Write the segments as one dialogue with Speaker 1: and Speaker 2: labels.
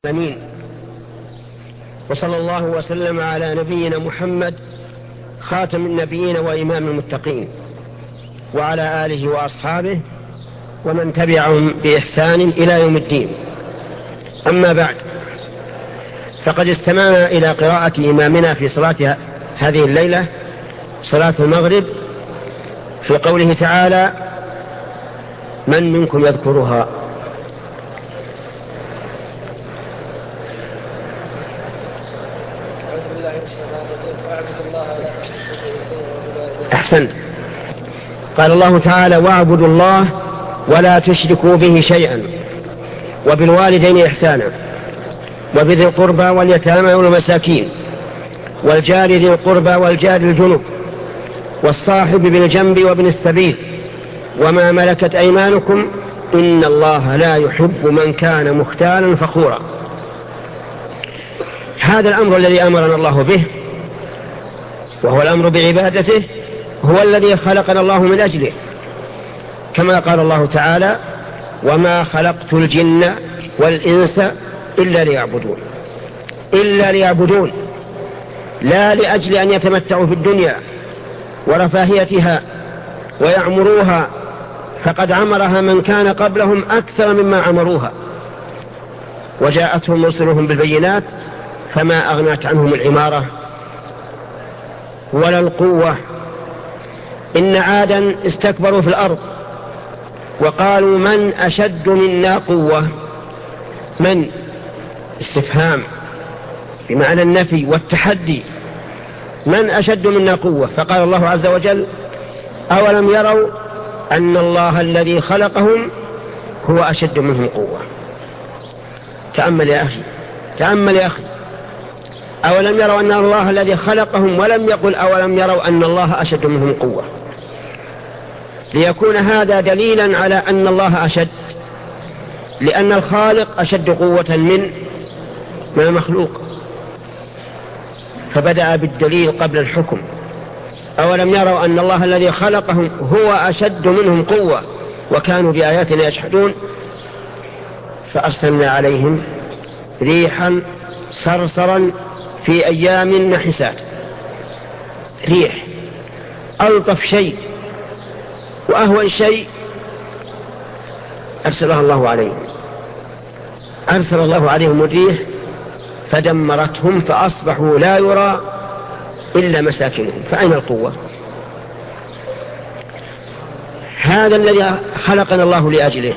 Speaker 1: آمين. وصلى الله وسلم على نبينا محمد خاتم النبيين وإمام المتقين وعلى آله وأصحابه ومن تبعهم بإحسان إلى يوم الدين. أما بعد، فقد استمعنا إلى قراءة إمامنا في صلاة هذه الليلة، صلاة المغرب، في قوله تعالى: من منكم يذكرها؟ أحسنت. قال الله تعالى: واعبدوا الله ولا تشركوا به شيئا وبالوالدين إحسانا وبذي القربى واليتامى والمساكين والجار ذي القربى والجار الجنب والصاحب بالجنب وابن السبيل وما ملكت أيمانكم إن الله لا يحب من كان مختالا فخورا. هذا الأمر الذي أمرنا الله به، وهو الأمر بعبادته، هو الذي خلقنا الله من أجله، كما قال الله تعالى: وما خلقت الجن والإنس إلا ليعبدون، لا لأجل أن يتمتعوا في الدنيا ورفاهيتها ويعمروها، فقد عمرها من كان قبلهم أكثر مما عمروها، وجاءتهم رسلهم بالبينات فما أغنت عنهم العمارة ولا القوة. إن عادا استكبروا في الأرض وقالوا: من أشد منا قوة؟ من استفهام بمعنى النفي والتحدي، من أشد منا قوة؟ فقال الله عز وجل: أولم يروا أن الله الذي خلقهم هو أشد منهم قوة. تأمل يا أخي، أولم يروا أن الله الذي خلقهم، ولم يقل أولم يروا أن الله أشد منهم قوة، ليكون هذا دليلا على أن الله أشد، لأن الخالق أشد قوة من المخلوق، فبدأ بالدليل قبل الحكم. أولم يروا أن الله الذي خلقهم هو أشد منهم قوة وكانوا بآياتنا يجحدون فأرسلنا عليهم ريحا صرصرا في أيام نحسات. ريح ألطف شيء وأهون شيء أرسل الله عليهم الريح فدمرتهم فأصبحوا لا يرى إلا مساكنهم، فأين القوة؟ هذا الذي خلقنا الله لأجله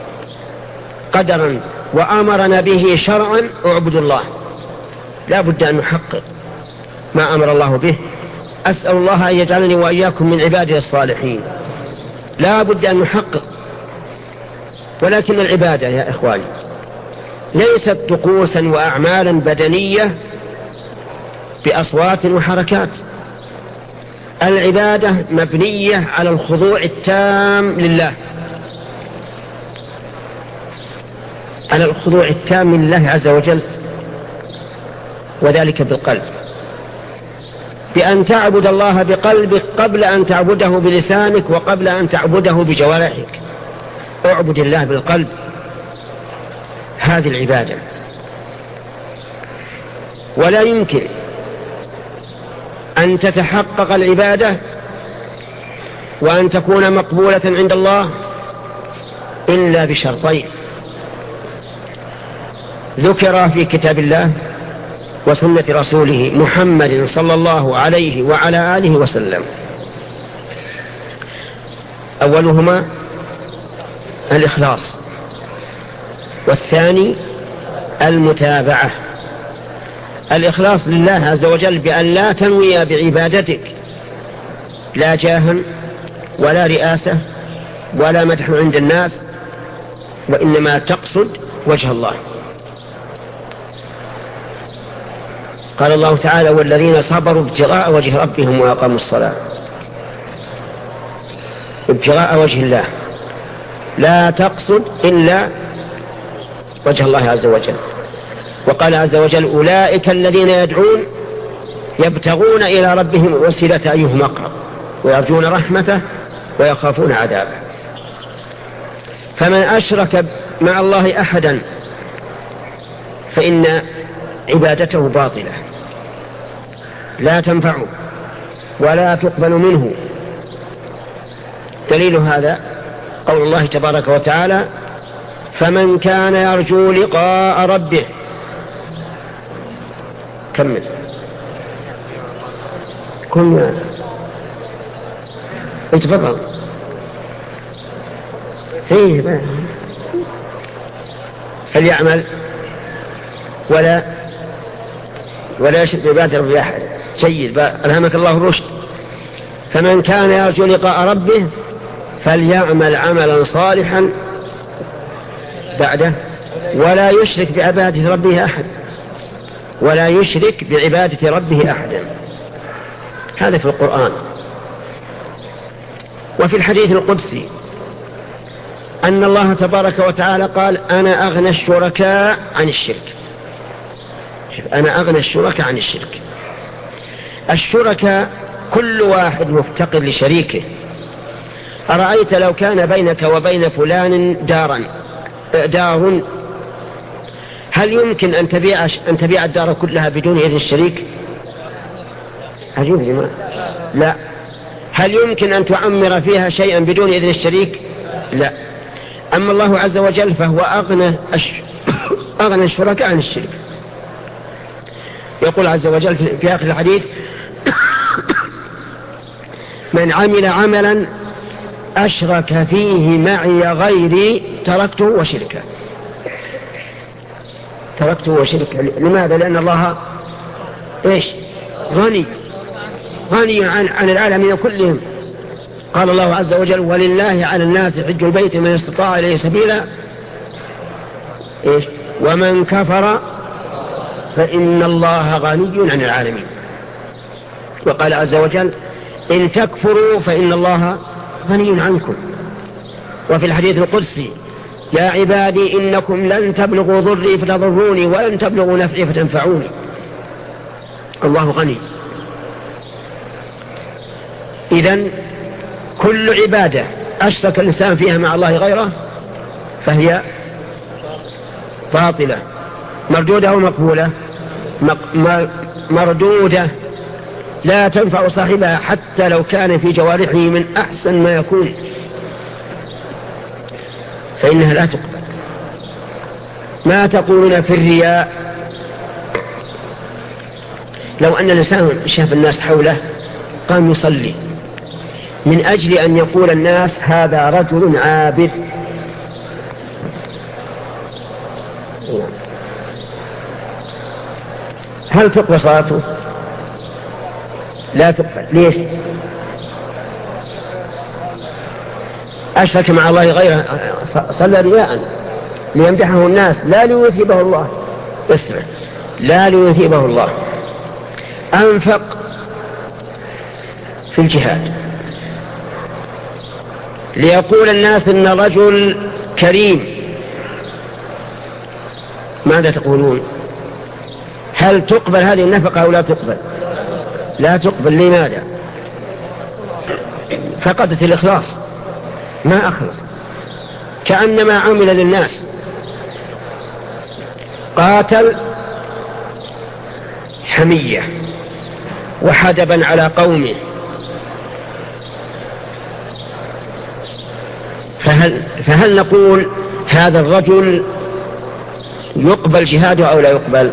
Speaker 1: قدرا وأمرنا به شرعا: اعبدوا الله. لا بد أن نحقق ما أمر الله به. أسأل الله أن يجعلني وإياكم من عباده الصالحين. لا بد أن نحقق. ولكن العبادة يا إخواني ليست طقوسا وأعمالا بدنية بأصوات وحركات. العبادة مبنية على الخضوع التام لله، على الخضوع التام لله عز وجل، وذلك بالقلب، بأن تعبد الله بقلبك قبل أن تعبده بلسانك وقبل أن تعبده بجوارحك. اعبد الله بالقلب، هذه العبادة. ولا يمكن أن تتحقق العبادة وأن تكون مقبولة عند الله إلا بشرطين ذكر في كتاب الله وسنة رسوله محمد صلى الله عليه وعلى آله وسلم. أولهما الإخلاص، والثاني المتابعة. الإخلاص لله عز وجل بأن لا تنوي بعبادتك لا جاها ولا رئاسة ولا مدح عند الناس، وإنما تقصد وجه الله. قال الله تعالى: والذين صبروا ابتغاء وجه ربهم وأقاموا الصلاة. ابتغاء وجه الله، لا تقصد إلا وجه الله عز وجل. وقال عز وجل: أولئك الذين يدعون يبتغون إلى ربهم الوسيلة أيهم أقرب ويرجون رحمته ويخافون عذابه. فمن أشرك مع الله أحدا فإن عبادته باطلة لا تنفع ولا تقبل منه. دليل هذا قول الله تبارك وتعالى: فمن كان يرجو لقاء ربه. كمل. كنا اتفضل. فليعمل ولا يشرك بعبادة ربه أحد. سيد ألهمك الله الرشد. فمن كان يرجو لقاء ربه فليعمل عملا صالحا بعده ولا يشرك بعبادة ربه أحد. ولا يشرك بعبادة ربه أحدا. هذا في القرآن. وفي الحديث القدسي أن الله تبارك وتعالى قال: أنا أغنى الشركاء عن الشرك. أنا أغنى الشركاء عن الشرك. الشركاء كل واحد مفتقر لشريكه. أرأيت لو كان بينك وبين فلان دار، هل يمكن أن تبيع الدار كلها بدون إذن الشريك؟ عجيب جماعة. لا. هل يمكن أن تعمر فيها شيئا بدون إذن الشريك؟ لا. أما الله عز وجل فهو أغنى الشركاء عن الشرك. يقول عز وجل في آخر الحديث: من عمل عملا أشرك فيه معي غيري تركته وشركه. تركته وشركه. لماذا؟ لأن الله غني عن العالمين كلهم. قال الله عز وجل: ولله على الناس حج البيت من استطاع إليه سبيلا ومن كفر فإن الله غني عن العالمين. وقال عز وجل: إن تكفروا فإن الله غني عنكم. وفي الحديث القدسي: يا عبادي إنكم لن تبلغوا ضري فتضروني ولن تبلغوا نفعي فتنفعوني. الله غني. إذن كل عبادة أشرك الإنسان فيها مع الله غيره فهي باطلة. مردودة ومقبولة؟ مردودة، لا تنفع صاحبها حتى لو كان في جوارحه من أحسن ما يكون، فإنها لا تقبل. ما تقولون في الرياء؟ لو أن الإنسان شاف الناس حوله قام يصلي من أجل أن يقول الناس: هذا رجل عابد، هل تقبل صلاته؟ لا تقبل. ليش؟ أشرك مع الله غيره، صلى رياء ليمدحه الناس لا ليثيبه الله. اسمع، لا ليثيبه الله. أنفق في الجهاد ليقول الناس إن رجل كريم، ماذا تقولون؟ هل تقبل هذه النفقة أو لا تقبل؟ لا تقبل. لماذا؟ فقدت الإخلاص، ما أخلص، كأنما عمل للناس. قاتل حمية وحدبا على قومه، فهل نقول هذا الرجل يقبل جهاده أو لا يقبل؟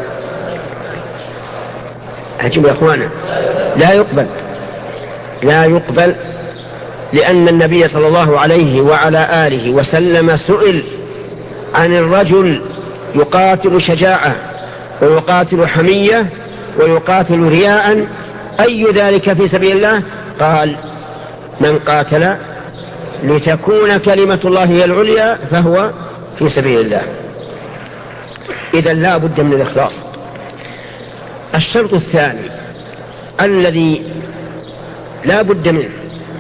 Speaker 1: عجيب يا أخوانا، لا يقبل. لا يقبل، لأن النبي صلى الله عليه وعلى آله وسلم سئل عن الرجل يقاتل شجاعة ويقاتل حمية ويقاتل رياء، أي ذلك في سبيل الله؟ قال: من قاتل لتكون كلمة الله هي العليا فهو في سبيل الله. إذن لا بد من الإخلاص. الشرط الثاني الذي لا بد منه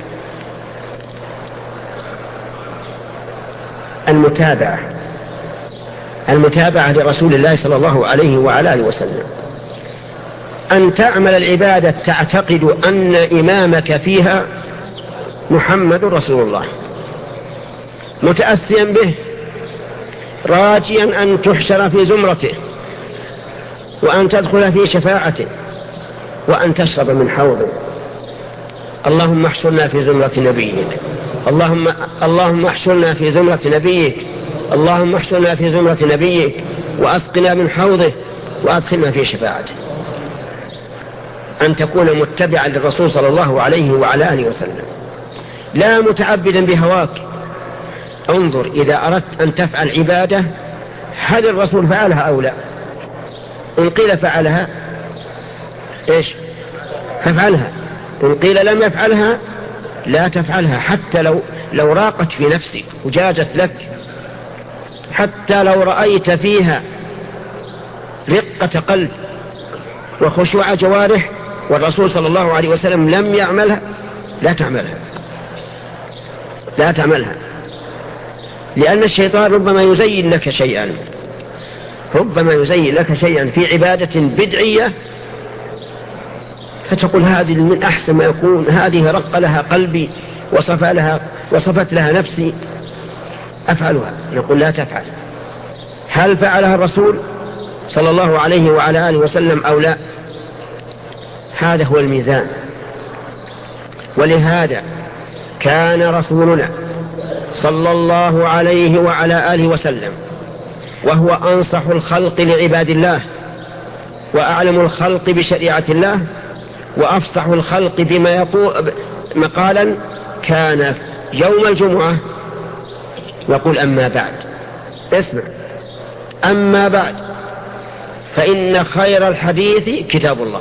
Speaker 1: المتابعة لرسول الله صلى الله عليه وعلى آله وسلم. أن تعمل العبادة تعتقد أن إمامك فيها محمد رسول الله، متأسيا به، راجيا أن تحشر في زمرته، وأن تدخل في شفاعته وأن تشرب من حوضه. اللهم احشرنا في زمرة نبيك، اللهم احشرنا في زمرة نبيك، اللهم احشرنا في زمرة نبيك وأسقنا من حوضه وأدخلنا في شفاعته. أن تكون متبعا للرسول صلى الله عليه وعلى آله وسلم، لا متعبدا بهواك. انظر إذا أردت أن تفعل عبادة هل الرسول فعلها أو لا؟ إن قيل فعلها إيش؟ فافعلها. إن قيل لم يفعلها لا تفعلها، حتى لو راقت في نفسك وجاجت لك، حتى لو رأيت فيها رقة قلب وخشوع جوارح والرسول صلى الله عليه وسلم لم يعملها، لا تعملها. لأن الشيطان ربما يزين لك شيئا في عبادة بدعية فتقول هذه من أحسن ما يكون، هذه رق لها قلبي وصفت لها نفسي أفعلها. نقول لا تفعل. هل فعلها الرسول صلى الله عليه وعلى آله وسلم أو لا؟ هذا هو الميزان. ولهذا كان رسولنا صلى الله عليه وعلى آله وسلم وهو أنصح الخلق لعباد الله وأعلم الخلق بشريعة الله وأفصح الخلق بما يقول مقالا، كان يوم الجمعة يقول أما بعد، اسمع، أما بعد فإن خير الحديث كتاب الله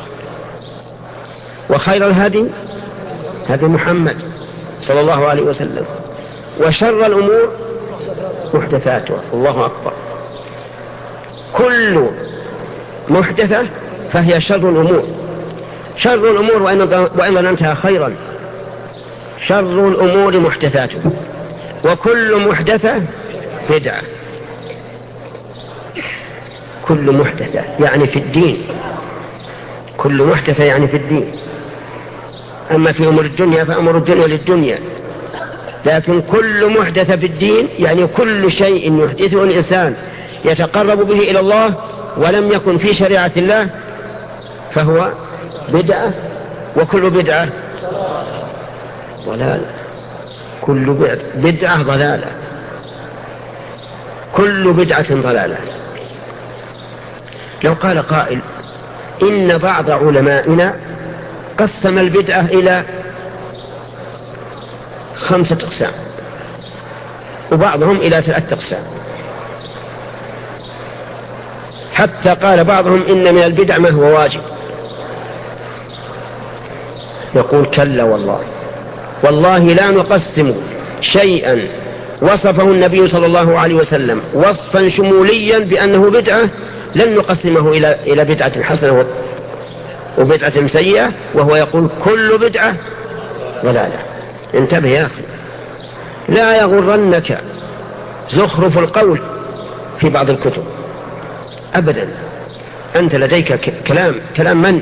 Speaker 1: وخير الهدي هدي محمد صلى الله عليه وسلم وشر الأمور محدثاتها. الله أكبر. كل محدثة فهي شر الأمور. شر الأمور وإن ظننتها خيرا، شر الأمور محدثاتها، وكل محدثة بدعة. كل محدثة يعني في الدين، كل محدثة يعني في الدين. أما في أمور الدنيا فأمر الدنيا للدنيا، لكن كل محدثة في الدين يعني كل شيء يحدثه الإنسان يتقرب به إلى الله ولم يكن في شريعة الله فهو بدعة، وكل بدعة ضلالة، كل بدعة ضلالة، كل بدعة ضلالة. لو قال قائل إن بعض علمائنا قسم البدعة إلى 5 أقسام وبعضهم إلى 3 أقسام، حتى قال بعضهم إن من البدع ما هو واجب، يقول كلا والله لا نقسم شيئا وصفه النبي صلى الله عليه وسلم وصفا شموليا بأنه بدعة لن نقسمه إلى بدعة حسنة وبدعة سيئة، وهو يقول كل بدعة ضلالة. انتبه يا أخي، لا يغرنك زخرف القول في بعض الكتب أبدا. أنت لديك كلام من؟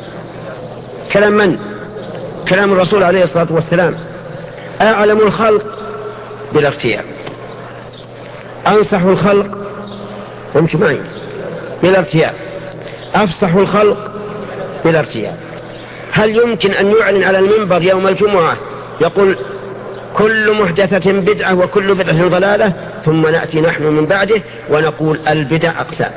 Speaker 1: كلام الرسول عليه الصلاة والسلام، أعلم الخلق بلا ارتياب، أنصح الخلق وامشي معي بلا ارتياب، أفصح الخلق بلا ارتياب. هل يمكن أن يعلن على المنبر يوم الجمعة يقول كل محدثة بدعة وكل بدعة ضلالة، ثم نأتي نحن من بعده ونقول البدع أقسام؟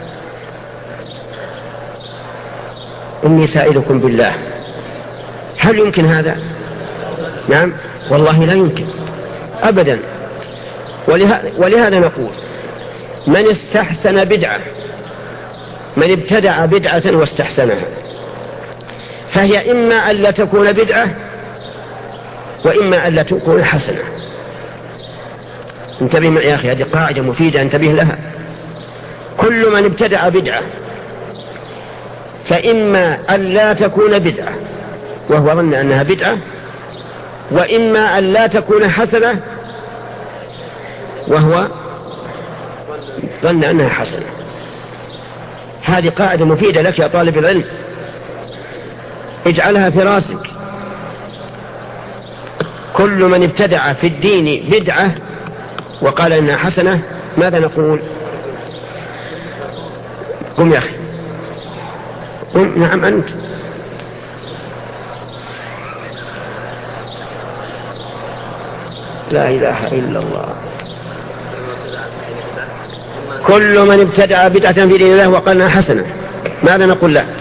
Speaker 1: إني سائلكم بالله، هل يمكن هذا؟ نعم والله لا يمكن أبدا. ولهذا نقول من استحسن بدعة، من ابتدع بدعة واستحسنها، فهي إما أن لا تكون بدعة وإما أن لا تكون حسنة. انتبه معي يا أخي، هذه قاعدة مفيدة انتبه لها. كل من ابتدع بدعة فإما أن لا تكون بدعة وهو ظن أنها بدعة، وإما أن لا تكون حسنة وهو ظن أنها حسنة. هذه قاعدة مفيدة لك يا طالب العلم، اجعلها في راسك. كل من ابتدع في الدين بدعة وقال إنها حسنة، ماذا نقول؟ قم يا أخي، نعم أنت. لا إله إلا الله. كل من ابتدع بدعة في دين الله وقال انها حسنة ماذا نقول له؟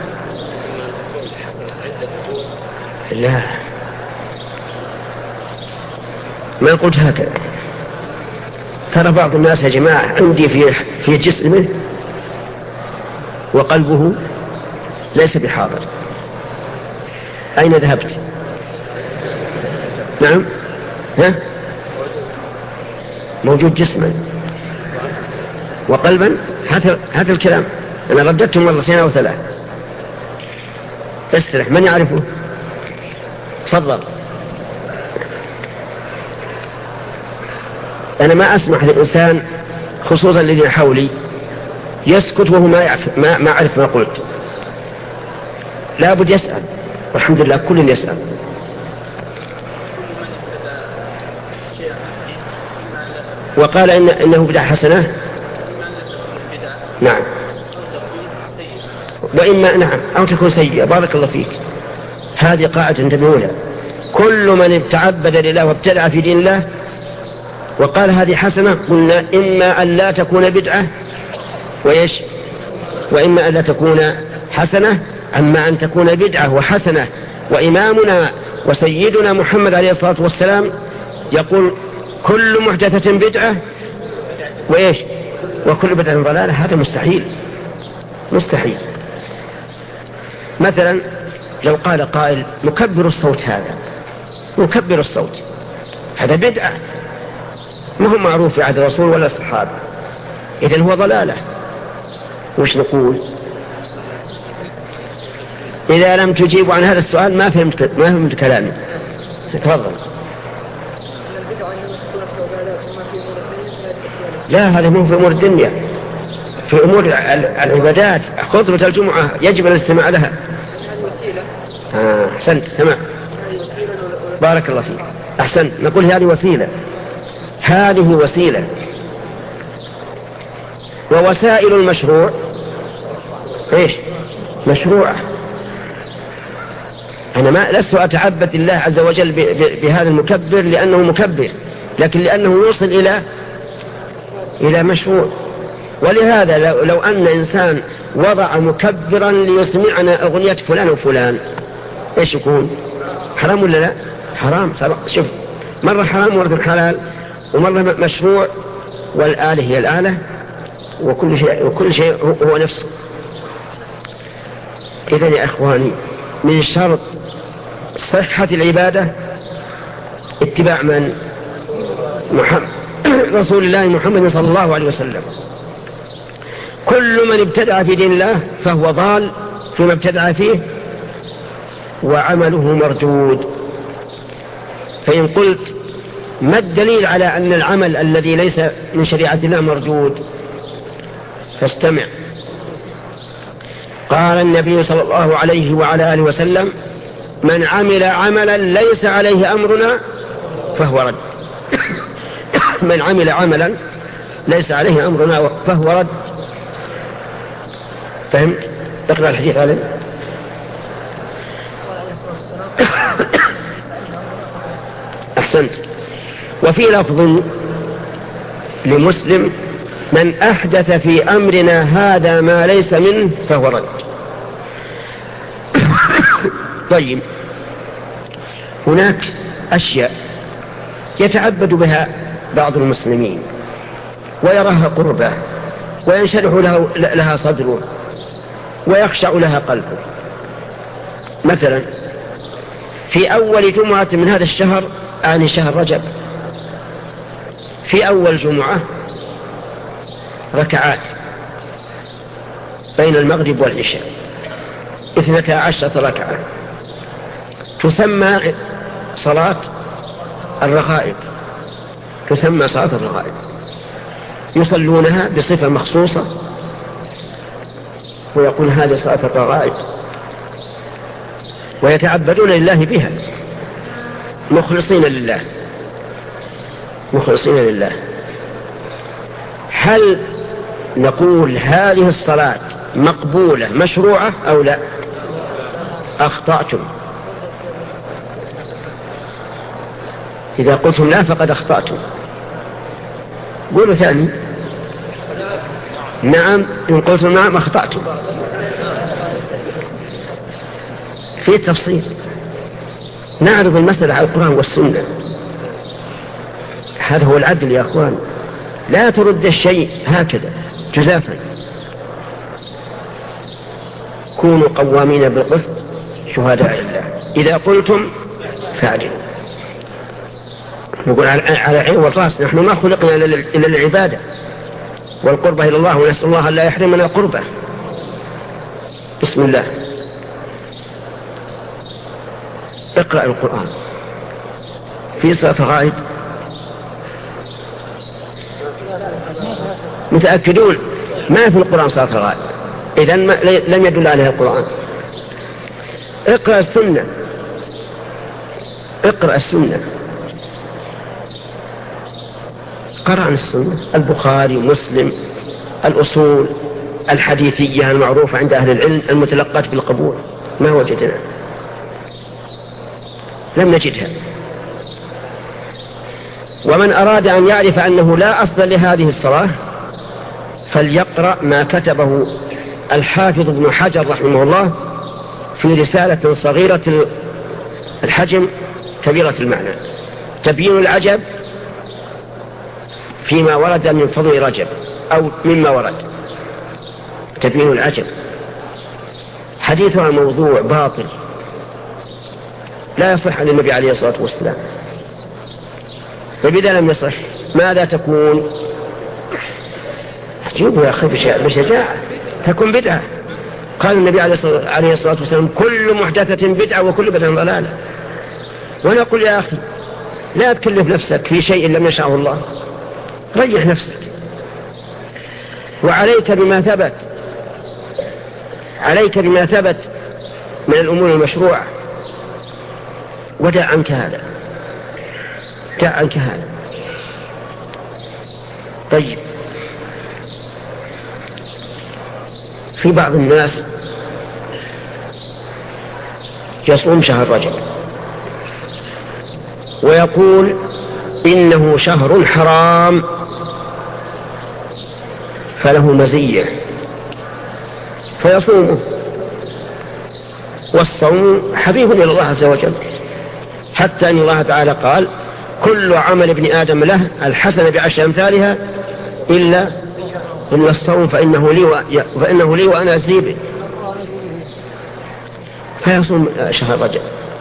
Speaker 1: لا، ما قلت هكذا. ترى بعض الناس يا جماعة عندي في جسمه وقلبه ليس بحاضر. أين ذهبت؟ نعم، ها؟ موجود جسما وقلبا. هذا الكلام أنا رددته مرتين أو ثلاث. استرح، من يعرفه؟ تفضل. أنا ما أسمح للإنسان خصوصا الذين حولي يسكت وهو ما أعرف ما قلت. لا بد يسأل، والحمد لله كل يسأل. وقال إنه بدعة حسنة. نعم، وإما نعم أو تكون سيئة. بارك الله فيك. هذه قاعدة انتبهوا لها. كل من تعبد لله وابتدع في دين الله وقال هذه حسنة، قلنا إما أن لا تكون بدعة وإما أن لا تكون حسنة، أما أن تكون بدعة وحسنة. وإمامنا وسيدنا محمد عليه الصلاة والسلام يقول كل محدثة بدعة وكل بدعة ضلالة. هذا مستحيل. مثلا لو قال قائل مكبر الصوت، هذا بدعة ما هو معروف في عهد الرسول ولا الصحابة، إذن هو ضلالة. وش نقول؟ إذا لم تجيب عن هذا السؤال ما فهمت كلامي. تفضل. لا، هذا مو في أمور الدنيا، في أمور العبادات. خطبة الجمعة يجب الاستماع لها. أحسنت، سمع. بارك الله فيك، أحسنت. نقول هذه وسيلة. ووسائل المشروع مشروعة. أنا ما لست أتعبد الله عز وجل بهذا المكبر لأنه مكبر، لكن لأنه يوصل إلى مشروع. ولهذا لو أن إنسان وضع مكبرا ليسمعنا أغنية فلان وفلان إيش يكون؟ حرام ولا لا؟ حرام. شوف، مرة حرام ومرة حلال ومرة مشروع. والآلة هي الآلة وكل شيء هو نفسه. إذن يا أخواني، من شرط صحة العبادة اتباع من؟ رسول الله محمد صلى الله عليه وسلم. كل من ابتدع في دين الله فهو ضال فيما ابتدع فيه وعمله مردود. فإن قلت ما الدليل على أن العمل الذي ليس من شريعة الله مردود؟ فاستمع. قال النبي صلى الله عليه وعلى آله وسلم: من عمل عملا ليس عليه أمرنا فهو رد. من عمل عملا ليس عليه أمرنا فهو رد. فهمت؟ اقرأ الحديث عليه. أحسنت. وفي لفظ لمسلم: من أحدث في أمرنا هذا ما ليس منه فهو رد. طيب، هناك أشياء يتعبد بها بعض المسلمين ويراها قربة وينشرح لها صدره ويخشع لها قلبه. مثلا في أول جمعة من هذا الشهر، يعني شهر رجب، في أول جمعة ركعات بين المغرب والعشاء 12 ركعة، تسمى صلاة الرغائب. يصلونها بصفة مخصوصة ويقول هذه صلاة الرغائب، ويتعبدون لله بها مخلصين لله. هل نقول هذه الصلاة مقبولة مشروعة أو لا؟ أخطأتم. إذا قلتم لا فقد أخطأتم. قولوا ثاني. نعم إن قلتم نعم أخطأتم. في تفصيل. نعرض المسألة على القرآن والسنة. هذا هو العدل يا أخوان. لا ترد الشيء هكذا جزافا. كونوا قوامين بالقسط شهداء لله. إذا قلتم فاعدلوا. نقول على عين والراس، نحن ما خلقنا إلا العبادة والقربة إلى الله، ونسأل الله لا يحرمنا قربه. بسم الله. اقرأ القرآن في صلاة غائب. متأكدون ما في القرآن صلاة غائب؟ إذن لم يدل عليها القرآن. اقرأ السنة. اقرأ السنة. قرأ عن السنة البخاري مسلم الأصول الحديثية المعروفة عند أهل العلم المتلقات بالقبول. ما وجدنا، لم نجدها. ومن أراد أن يعرف أنه لا أصل لهذه الصلاة فليقرأ ما كتبه الحافظ ابن حجر رحمه الله في رسالة صغيرة الحجم كبيرة المعنى، تبيين العجب فيما ورد من فضل رجب أو مما ورد. تبيين العجب حديثها موضوع باطل لا يصح عن النبي عليه الصلاة والسلام. فبذا لم يصح ماذا تكون؟ جيبوا يا أخي بشجاعة. تكون بدعة. قال النبي عليه الصلاة والسلام كل محدثة بدعة وكل بدعة ضلالة. ونقول يا أخي لا تكلف نفسك في شيء لم يشاءه الله، ريح نفسك. وعليك بما ثبت، عليك بما ثبت من الأمور المشروعة، ودع عنك هذا، دع عنك هذا. طيب، في بعض الناس يصوم شهر رجب ويقول إنه شهر حرام فله مزية فيصومه. والصوم حبيب إلى الله عز وجل، حتى أن الله تعالى قال كل عمل ابن آدم له الحسنة بعشر أمثالها إلا الصوم فإنه لي وأنا أجزي به. فيصوم شهر رجب.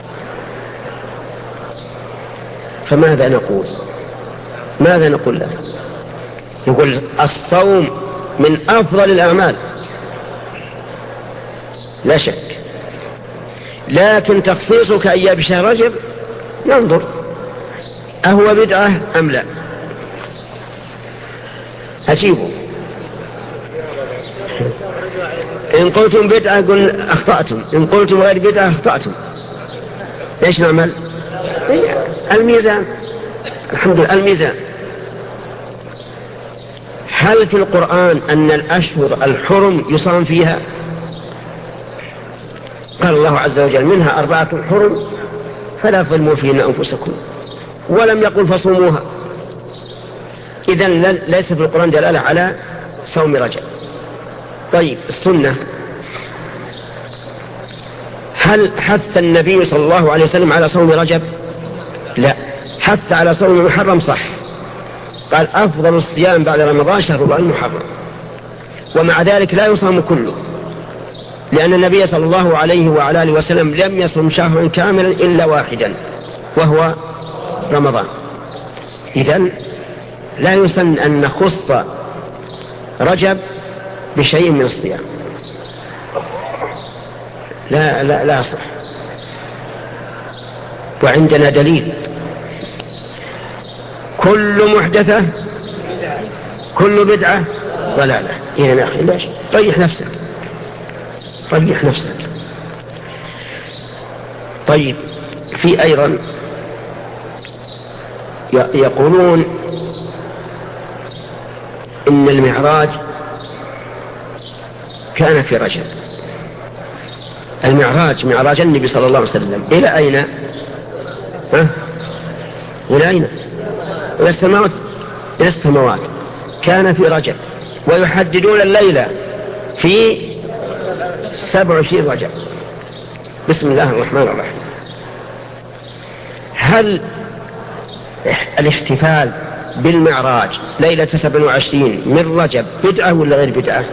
Speaker 1: فماذا نقول؟ ماذا نقول له؟ يقول الصوم من أفضل الأعمال لا شك، لكن تخصيصك أيام بشهر رجب ننظر أهو بدعة أم لا. أجيبه. إن قلتم بدعة قل أخطأتم، إن قلتم غير بدعة أخطأتم. إيش نعمل؟ الميزان. الحمد لله الميزان. هل في القرآن أن الأشهر الحرم يصام فيها؟ قال الله عز وجل منها 4 حرم فلا تظلموا فيهن أنفسكم، ولم يقل فصوموها. إذن ليس في القرآن دلالة على صوم رجب. طيب، السنة هل حث النبي صلى الله عليه وسلم على صوم رجب؟ لا، حث على صوم محرم صح. قال أفضل الصيام بعد رمضان شهر الله المحرم، ومع ذلك لا يصام كله، لأن النبي صلى الله عليه وعلى آله وسلم لم يصم شهرا كاملا إلا واحدا وهو رمضان. إذن لا يسن أن نخص رجب بشيء من الصيام، لا يصح. وعندنا دليل كل محدثة كل بدعة ضلالة. إذن يا أخي ليش؟ ريح نفسك، ريح نفسك. طيب، في أيضا يقولون إن المعراج كان في رجب، المعراج، معراج النبي صلى الله عليه وسلم إلى أين؟ إلى أين؟ إلى السماوات. إلى السماوات. كان في رجب، ويحددون الليلة في 27 رجب. بسم الله الرحمن الرحيم. هل الاحتفال بالمعراج ليلة 27 من رجب بدعة ولا غير بدعة؟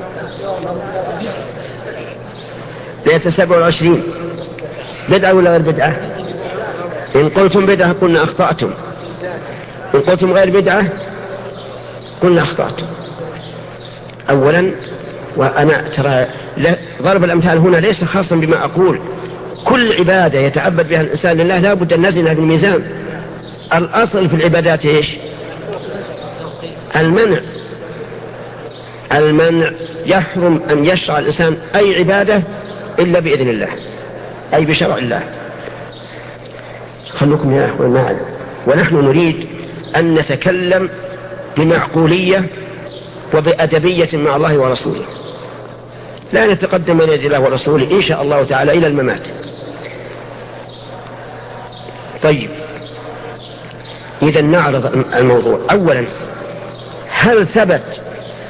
Speaker 1: ليلة 27 بدعة ولا غير بدعة؟ إن قلتم بدعة قلنا أخطأتم، إن قلتم غير بدعة قلنا أخطأتم. أولا، وأنا ترى ضرب الأمثال هنا ليس خاصا بما أقول، كل عبادة يتعبد بها الإنسان لله لا بد أن نزلها بالميزان. الأصل في العبادات إيش؟ المنع. يحرم أن يشرع الإنسان أي عبادة إلا بإذن الله، أي بشرع الله. خلوكم يا أخوان معنا، ونحن نريد أن نتكلم بمعقولية وبأدبية مع الله ورسوله، لا نتقدم من يد الله ورسوله إن شاء الله تعالى إلى الممات. طيب، إذا نعرض الموضوع. أولا، هل ثبت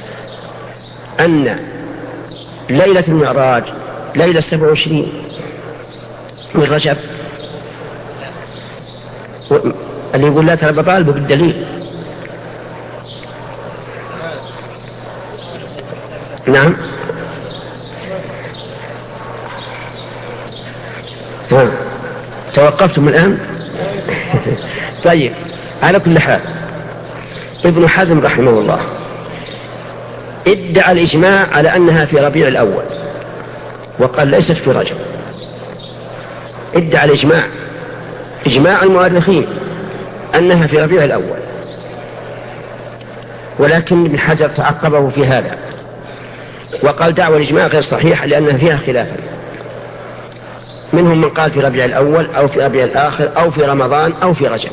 Speaker 1: أن ليلة المعراج ليلة 27 من رجب؟ اللي يقول لا ترى بطالبه بالدليل. نعم. توقفتم الآن؟ طيب، على كل حال ابن حزم رحمه الله ادعى الإجماع على أنها في ربيع الأول، وقال ليست في رجب. ادعى الإجماع، إجماع المؤرخين، أنها في ربيع الأول، ولكن ابن حجر تعقبه في هذا وقال دعوى الإجماع غير صحيح لأنها فيها خلافا. منهم من قال في ربيع الأول أو في ربيع الآخر أو في رمضان أو في رجب،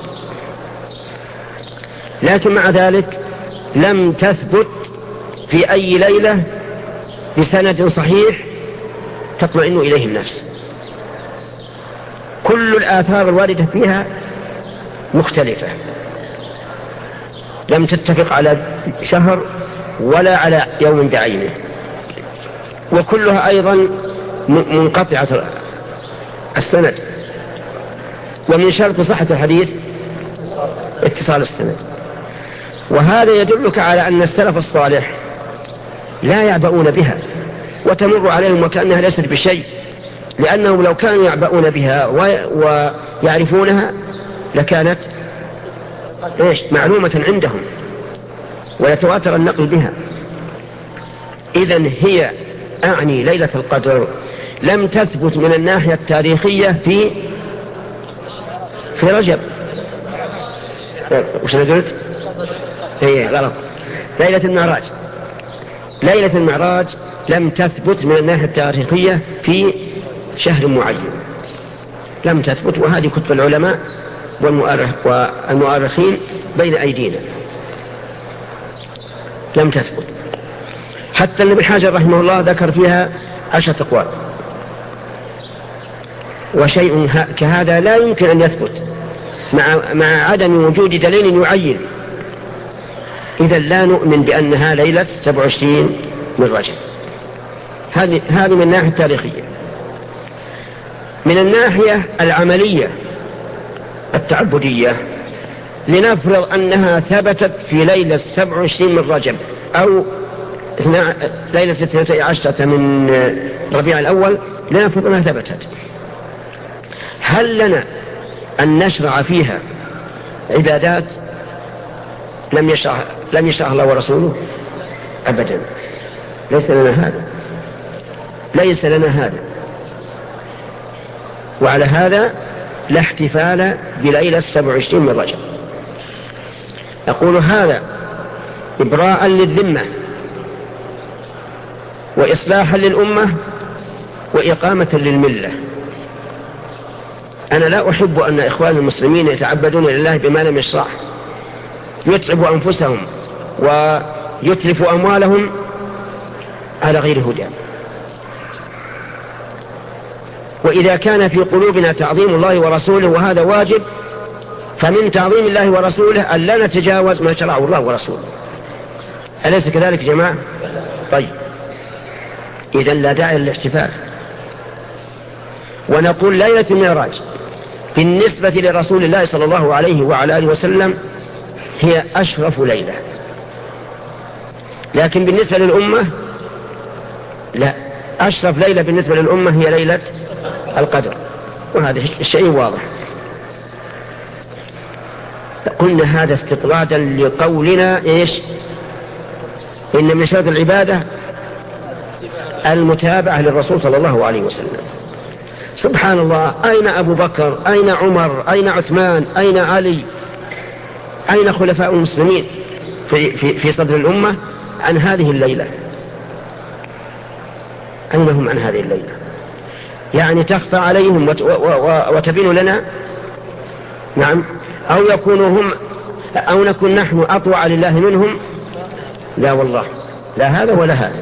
Speaker 1: لكن مع ذلك لم تثبت في أي ليلة بسند صحيح تطمئن إليه النفس. كل الآثار الواردة فيها مختلفة، لم تتفق على شهر ولا على يوم بعينه، وكلها أيضا منقطعة السند. ومن شرط صحة الحديث اتصال السند. وهذا يدلك على أن السلف الصالح لا يعبؤون بها وتمر عليهم وكأنها ليست بشيء، لأنهم لو كانوا يعبؤون بها ويعرفونها لكانت معلومة عندهم ويتواتر النقل بها. إذن هي أعني ليلة القدر لم تثبت من الناحية التاريخية في رجب. وش أنا قلت؟ هي غلط. ليلة المعراج لم تثبت من الناحية التاريخية في شهر معين، لم تثبت، وهذه كتب العلماء والمؤرخين بين أيدينا لم تثبت. حتى ابن حجر رحمه الله ذكر فيها 10 أقوال، وشيء كهذا لا يمكن أن يثبت مع عدم وجود دليل يعين. إذا لا نؤمن بأنها ليلة 27 من رجب. هذه من الناحية التاريخية. من الناحية العملية التعبدية، لنفرض أنها ثبتت في ليلة 27 من رجب أو ليلة 12 من ربيع الأول، لنفرض أنها ثبتت. هل لنا أن نشرع فيها عبادات لم يشرع الله ورسوله؟ أبدا، ليس لنا هذا. وعلى هذا لا احتفال بليلة 27 من رجب. أقول هذا إبراء للذمة وإصلاحا للأمة وإقامة للملة. أنا لا أحب أن إخوان المسلمين يتعبدون لله بما لم يشرع، يتعبوا أنفسهم ويتلفوا أموالهم على غير هدى. وإذا كان في قلوبنا تعظيم الله ورسوله وهذا واجب، فمن تعظيم الله ورسوله أن لا نتجاوز ما شرعه الله ورسوله. أليس كذلك يا جماعة؟ طيب، إذن لا داعي للاحتفال. ونقول ليلة المعراج بالنسبة لرسول الله صلى الله عليه وعلى آله وسلم هي أشرف ليلة، لكن بالنسبة للأمة لا، أشرف ليلة بالنسبة للأمة هي ليلة القدر، وهذا الشيء واضح. قلنا هذا استطرادا لقولنا إيش؟ إن من شرط العبادة المتابعة للرسول صلى الله عليه وسلم. سبحان الله، أين أبو بكر؟ أين عمر؟ أين عثمان؟ أين علي؟ أين خلفاء المسلمين في صدر الأمة عن هذه الليلة؟ أين هم عن هذه الليلة؟ يعني تخفى عليهم وتبين لنا؟ نعم. أو يكونوا هم أو نكون نحن أطوع لله منهم؟ لا والله، لا هذا ولا هذا.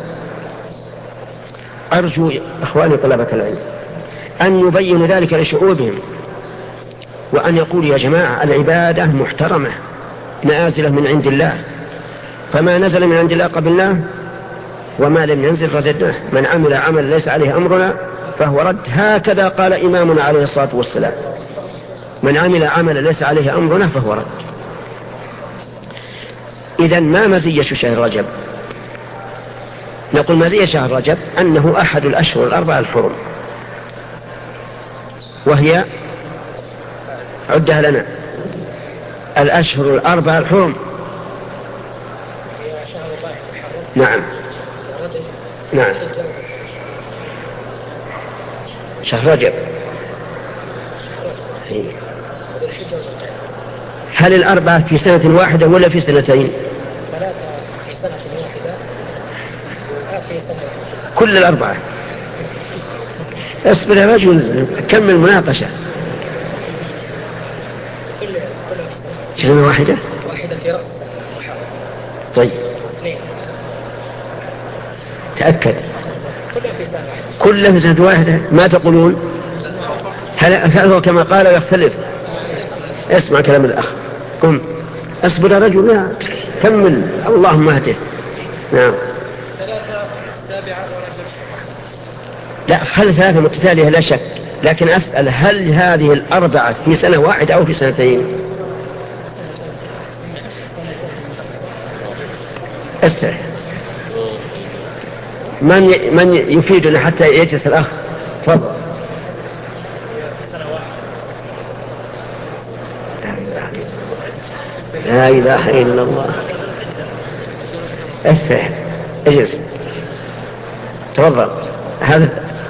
Speaker 1: أرجو أخواني طلبة العلم أن يبينوا ذلك لشعوبهم، وأن يقولوا يا جماعة العبادة محترمة نازلة من عند الله، فما نزل من عند الله قبلناه، وما لم ينزل رددناه. من عمل عمل ليس عليه أمرنا فهو رد. هكذا قال إمامنا عليه الصلاة والسلام: من عمل عمل ليس عليه أمرنا فهو رد. إذن ما مزية شهر رجب؟ نقول مزية شهر رجب أنه أحد الأشهر الأربعة الحرم، وهي عدها لنا الأشهر الأربعة الحرم. نعم نعم، شهر رجب. هل الأربعة في سنة واحدة ولا في سنتين؟
Speaker 2: ثلاثة في سنة واحدة وآخر سنة.
Speaker 1: كل الأربعة. اصبر يا رجل، كمل مناقشة.
Speaker 2: كل
Speaker 1: سنة واحدة
Speaker 2: في رأس.
Speaker 1: طيب تأكد. كلها في سنة واحدة. ما تقولون؟ هل هو كما قال يختلف؟ اسمع كلام الأخ. قم اصبر يا رجل، لا كمل، اللهم اهده. نعم. لا، خل ثلاثة متتالية لا شك، لكن أسأل هل هذه الأربعة في سنة واحدة أو في سنتين؟ أسأل من يفيدنا حتى يجلس الأخ. تفضل. لا إله إلا الله. استرح، اجلس، تفضل. هذا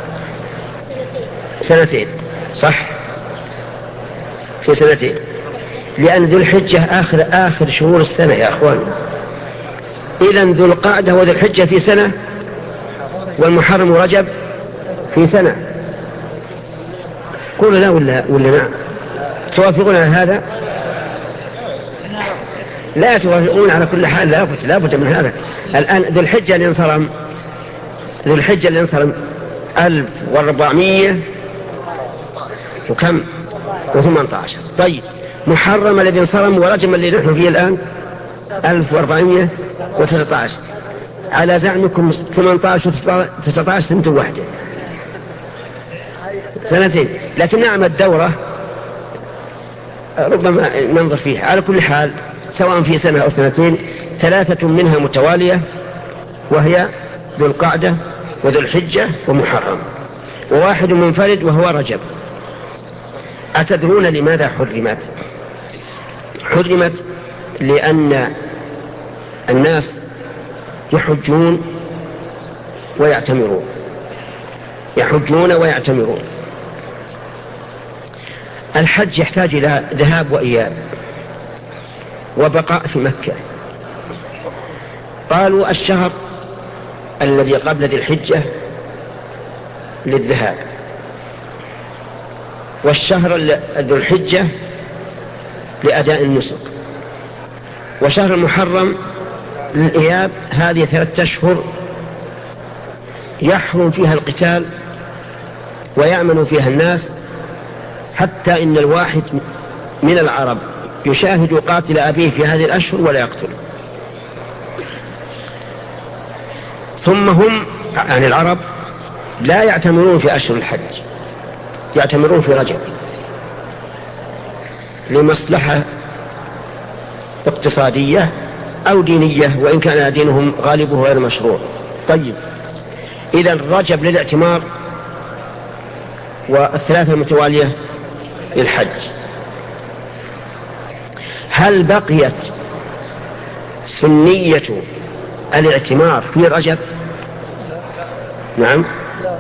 Speaker 1: سنتين صح؟ في سنتين، لأن ذو الحجة آخر شهور السنة يا أخوان. إذن ذو القعدة وذو الحجة في سنة، والمحرم ورجب في سنة. قولوا لا ولا نعم؟ توافقون على هذا؟ لا توافقون على كل حال. لا بد من هذا. الآن ذو الحجة اللي انصرم 1400 وكم و18. طيب محرم الذي انصرم ورجم اللي نحن فيه الآن 1419. على زعمكم 18 و19 سنة واحدة، سنتين. لكن نعم الدورة ربما ننظر فيها. على كل حال سواء في سنة أو سنتين، ثلاثة منها متوالية، وهي ذو القعدة وذو الحجة ومحرم، وواحد منفرد وهو رجب. أتدرون لماذا حرمت؟ حرمت لأن الناس يحجون ويعتمرون. الحج يحتاج إلى ذهاب وإياب وبقاء في مكة. قالوا الشهر الذي قبل ذي الحجة للذهاب، والشهر ذو الحجة لأداء النسك، وشهر المحرم للإياب. هذه 3 أشهر يحرم فيها القتال ويأمن فيها الناس، حتى إن الواحد من العرب يشاهد قاتل أبيه في هذه الأشهر ولا يقتله. ثم هم يعني العرب لا يعتمرون في أشهر الحج، يعتمرون في رجب لمصلحة اقتصادية أو دينية، وإن كان دينهم غالبه غير مشروع. طيب، إذا رجب للاعتمار والثلاثة المتوالية للحج. هل بقيت سنية الاعتمار في رجب؟ نعم،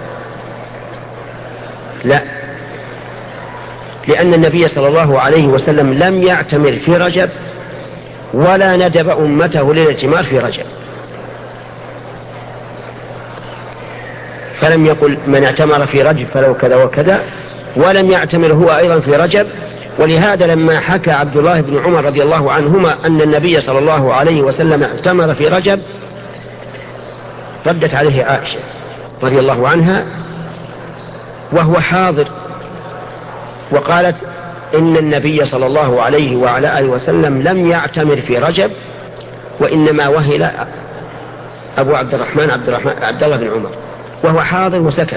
Speaker 1: لا، لأن النبي صلى الله عليه وسلم لم يعتمر في رجب ولا ندب أمته للاعتمار في رجب، فلم يقل من اعتمر في رجب فلو كذا وكذا، ولم يعتمر هو أيضا في رجب. ولهذا لما حكى عبد الله بن عمر رضي الله عنهما أن النبي صلى الله عليه وسلم اعتمر في رجب، ردت عليه عائشة رضي الله عنها وهو حاضر، وقالت إن النبي صلى الله عليه وعلى آله وسلم لم يعتمر في رجب، وإنما وهل أبو عبد الله بن عمر وهو حاضر وسكت.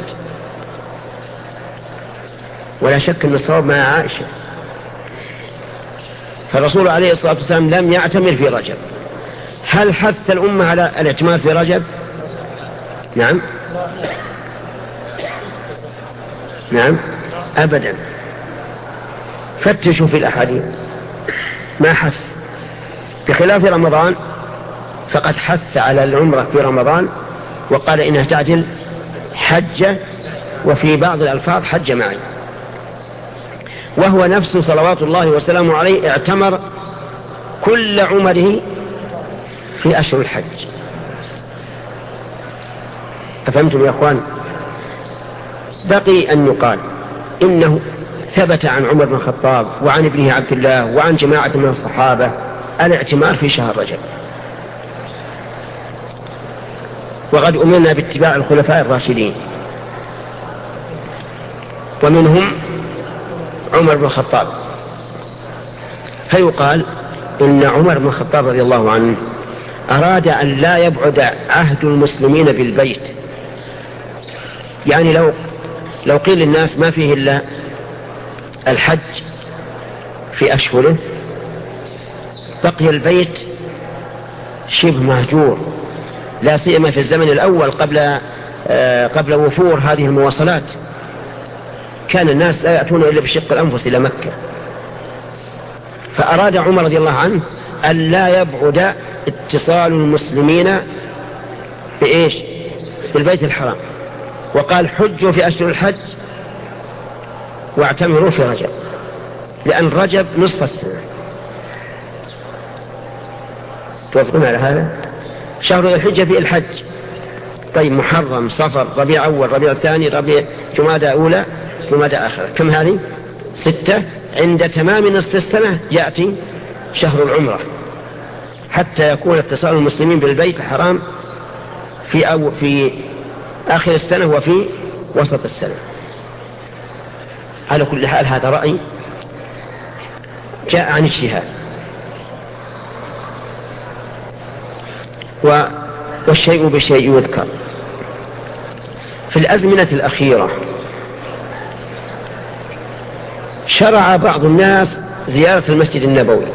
Speaker 1: ولا شك أن الصواب مع عائشة، فالرسول عليه الصلاة والسلام لم يعتمر في رجب. هل حث الأمة على الاعتمار في رجب؟ نعم، نعم، أبدا. فتشوا في الأحاديث ما حث، بخلاف رمضان فقد حث على العمرة في رمضان وقال إنها تعدل حجة، وفي بعض الألفاظ حج معي، وهو نفسه صلوات الله وسلامه عليه اعتمر كل عمره في أشهر الحج. أفهمتم يا أخوان؟ بقي أن يقال إنه ثبت عن عمر بن الخطاب وعن ابنه عبد الله وعن جماعة من الصحابة الاعتمار في شهر رجب، وقد أمرنا باتباع الخلفاء الراشدين، ومنهم عمر بن الخطاب. فيقال إن عمر بن الخطاب رضي الله عنه أراد أن لا يبعد عهد المسلمين بالبيت، يعني لو قيل للناس ما فيه إلا الحج في أشهره، بقي البيت شبه مهجور، لا سيما في الزمن الأول قبل وفور هذه المواصلات، كان الناس لا يأتون إلا بشق الأنفس إلى مكة. فأراد عمر رضي الله عنه أن لا يبعد اتصال المسلمين بإيش؟ بالبيت الحرام، وقال حجوا في أشهر الحج واعتمروا في رجب، لأن رجب نصف السنة. توافقون على هذا؟ شهر الحجة في الحج. طيب، محرم، صفر، ربيع أول، ربيع ثاني، ربيع جمادى أولى، جمادى آخر، كم هذه؟ 6. عند تمام نصف السنة يأتي شهر العمرة، حتى يكون اتصال المسلمين بالبيت الحرام في آخر السنة وفي وسط السنة. على كل حال هذا رأي جاء عن اجتهاد، والشيء بشيء يذكر. في الأزمنة الأخيرة شرع بعض الناس زيارة المسجد النبوي،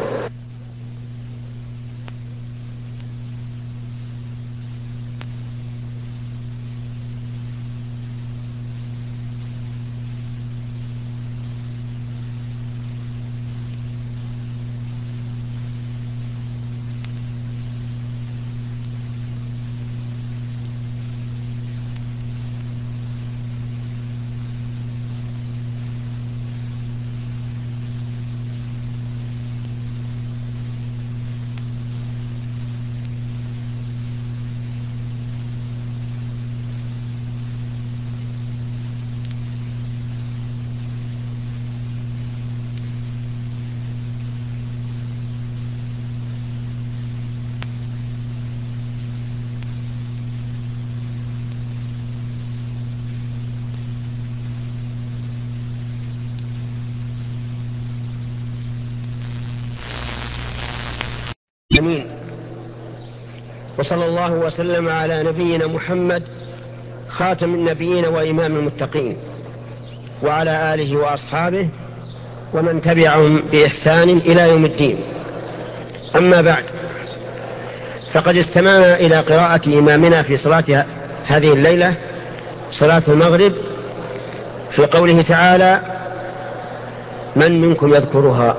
Speaker 1: العالمين، وصلى الله وسلم على نبينا محمد خاتم النبيين وإمام المتقين، وعلى آله وأصحابه ومن تبعهم بإحسان إلى يوم الدين. أما بعد، فقد استمعنا إلى قراءة إمامنا في صلاة هذه الليلة، صلاة المغرب، في قوله تعالى: من منكم يذكرها؟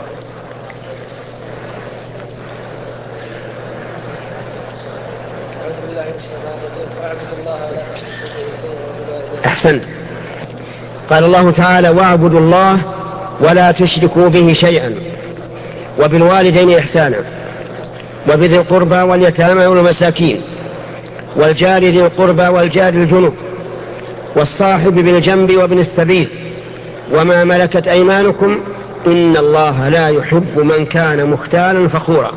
Speaker 1: أحسنت. قال الله تعالى: واعبدوا الله ولا تشركوا به شيئا وبالوالدين إحسانا وبذي القربى واليتامى والمساكين والجار ذي القربى والجار الجنب والصاحب بالجنب وابن السبيل وما ملكت أيمانكم إن الله لا يحب من كان مختالا فخورا.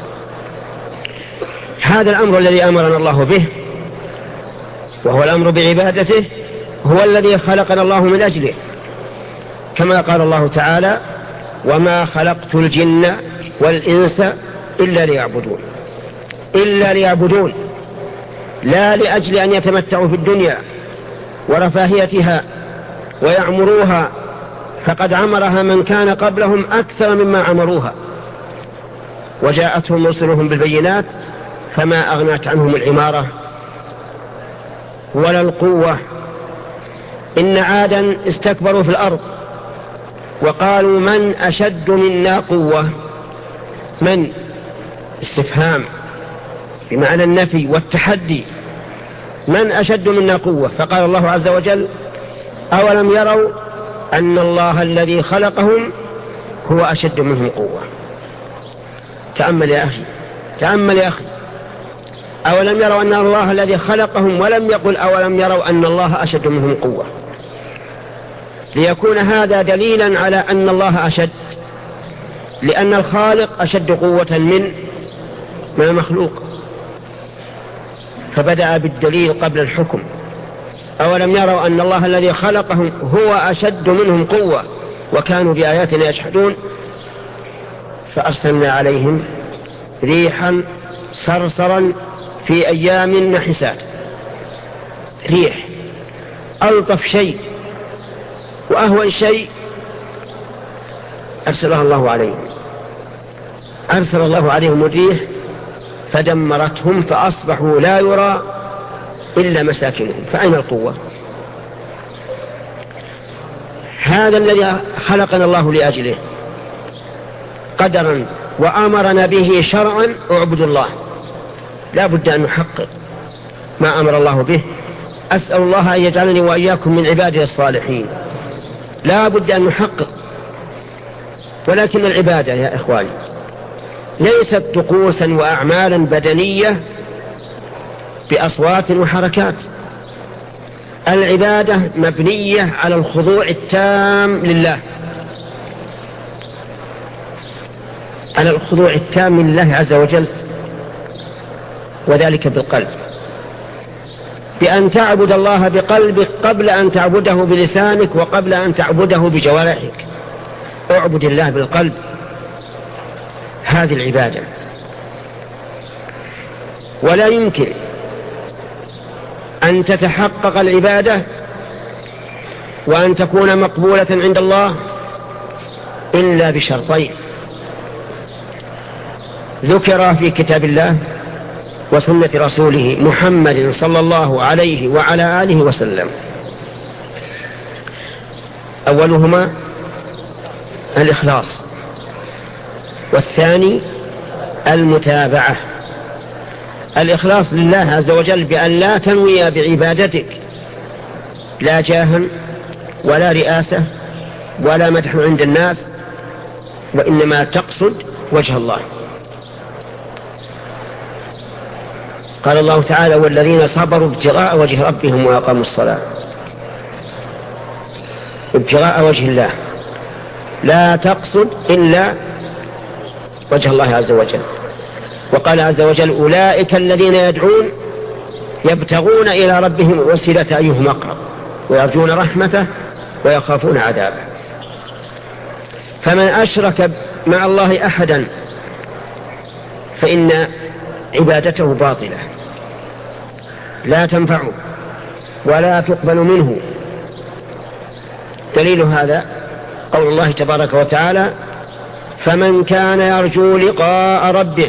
Speaker 1: هذا الأمر الذي أمرنا الله به، وهو الأمر بعبادته، هو الذي خلقنا الله من أجله، كما قال الله تعالى: وما خلقت الجن والإنس إلا ليعبدون. إلا ليعبدون، لا لأجل أن يتمتعوا في الدنيا ورفاهيتها ويعمروها، فقد عمرها من كان قبلهم أكثر مما عمروها، وجاءتهم رسلهم بالبينات فما أغنت عنهم العمارة ولا القوة. إن عادا استكبروا في الأرض وقالوا: من أشد منا قوة؟ من استفهام بمعنى النفي والتحدي، من أشد منا قوة؟ فقال الله عز وجل: أولم يروا أن الله الذي خلقهم هو أشد منهم قوة. تأمل يا أخي، تأمل يا أخي، أولم يروا أن الله الذي خلقهم، ولم يقل أولم يروا أن الله أشد منهم قوة، ليكون هذا دليلا على أن الله أشد، لأن الخالق أشد قوة من المخلوق، فبدأ بالدليل قبل الحكم. أولم يروا أن الله الذي خلقهم هو أشد منهم قوة وكانوا بآياتنا يجحدون فأرسلنا عليهم ريحا صرصرا في أيام نحسات. ريح ألطف شيء وأهون شيء أرسلها الله عليهم، أرسل الله عليهم الريح فدمرتهم فأصبحوا لا يرى إلا مساكنهم، فأين القوة؟ هذا الذي خلقنا الله لأجله قدرا وأمرنا به شرعا: اعبدوا الله. لا بد أن نحقق ما أمر الله به. أسأل الله أن يجعلني وإياكم من عباده الصالحين. لا بد أن نحقق. ولكن العبادة يا إخواني ليست طقوسا وأعمالا بدنية بأصوات وحركات. العبادة مبنية على الخضوع التام لله، على الخضوع التام لله عز وجل، وذلك بالقلب، بأن تعبد الله بقلبك قبل أن تعبده بلسانك وقبل أن تعبده بجوارحك. اعبد الله بالقلب، هذه العبادة. ولا يمكن أن تتحقق العبادة وأن تكون مقبولة عند الله إلا بشرطين ذكر في كتاب الله وسنة رسوله محمد صلى الله عليه وعلى آله وسلم. أولهما الإخلاص، والثاني المتابعة. الإخلاص لله عز وجل بأن لا تنوي بعبادتك لا جاها ولا رئاسة ولا مدح عند الناس، وإنما تقصد وجه الله. قال الله تعالى: والذين صبروا ابتغاء وجه ربهم وأقاموا الصلاة. ابتغاء وجه الله، لا تقصد إلا وجه الله عز وجل. وقال عز وجل: أولئك الذين يدعون يبتغون إلى ربهم الوسيلة أيهم أقرب ويرجون رحمته ويخافون عذابه. فمن أشرك مع الله أحدا فإن عبادته باطلة لا تنفع ولا تقبل منه. دليل هذا قول الله تبارك وتعالى: فمن كان يرجو لقاء ربه.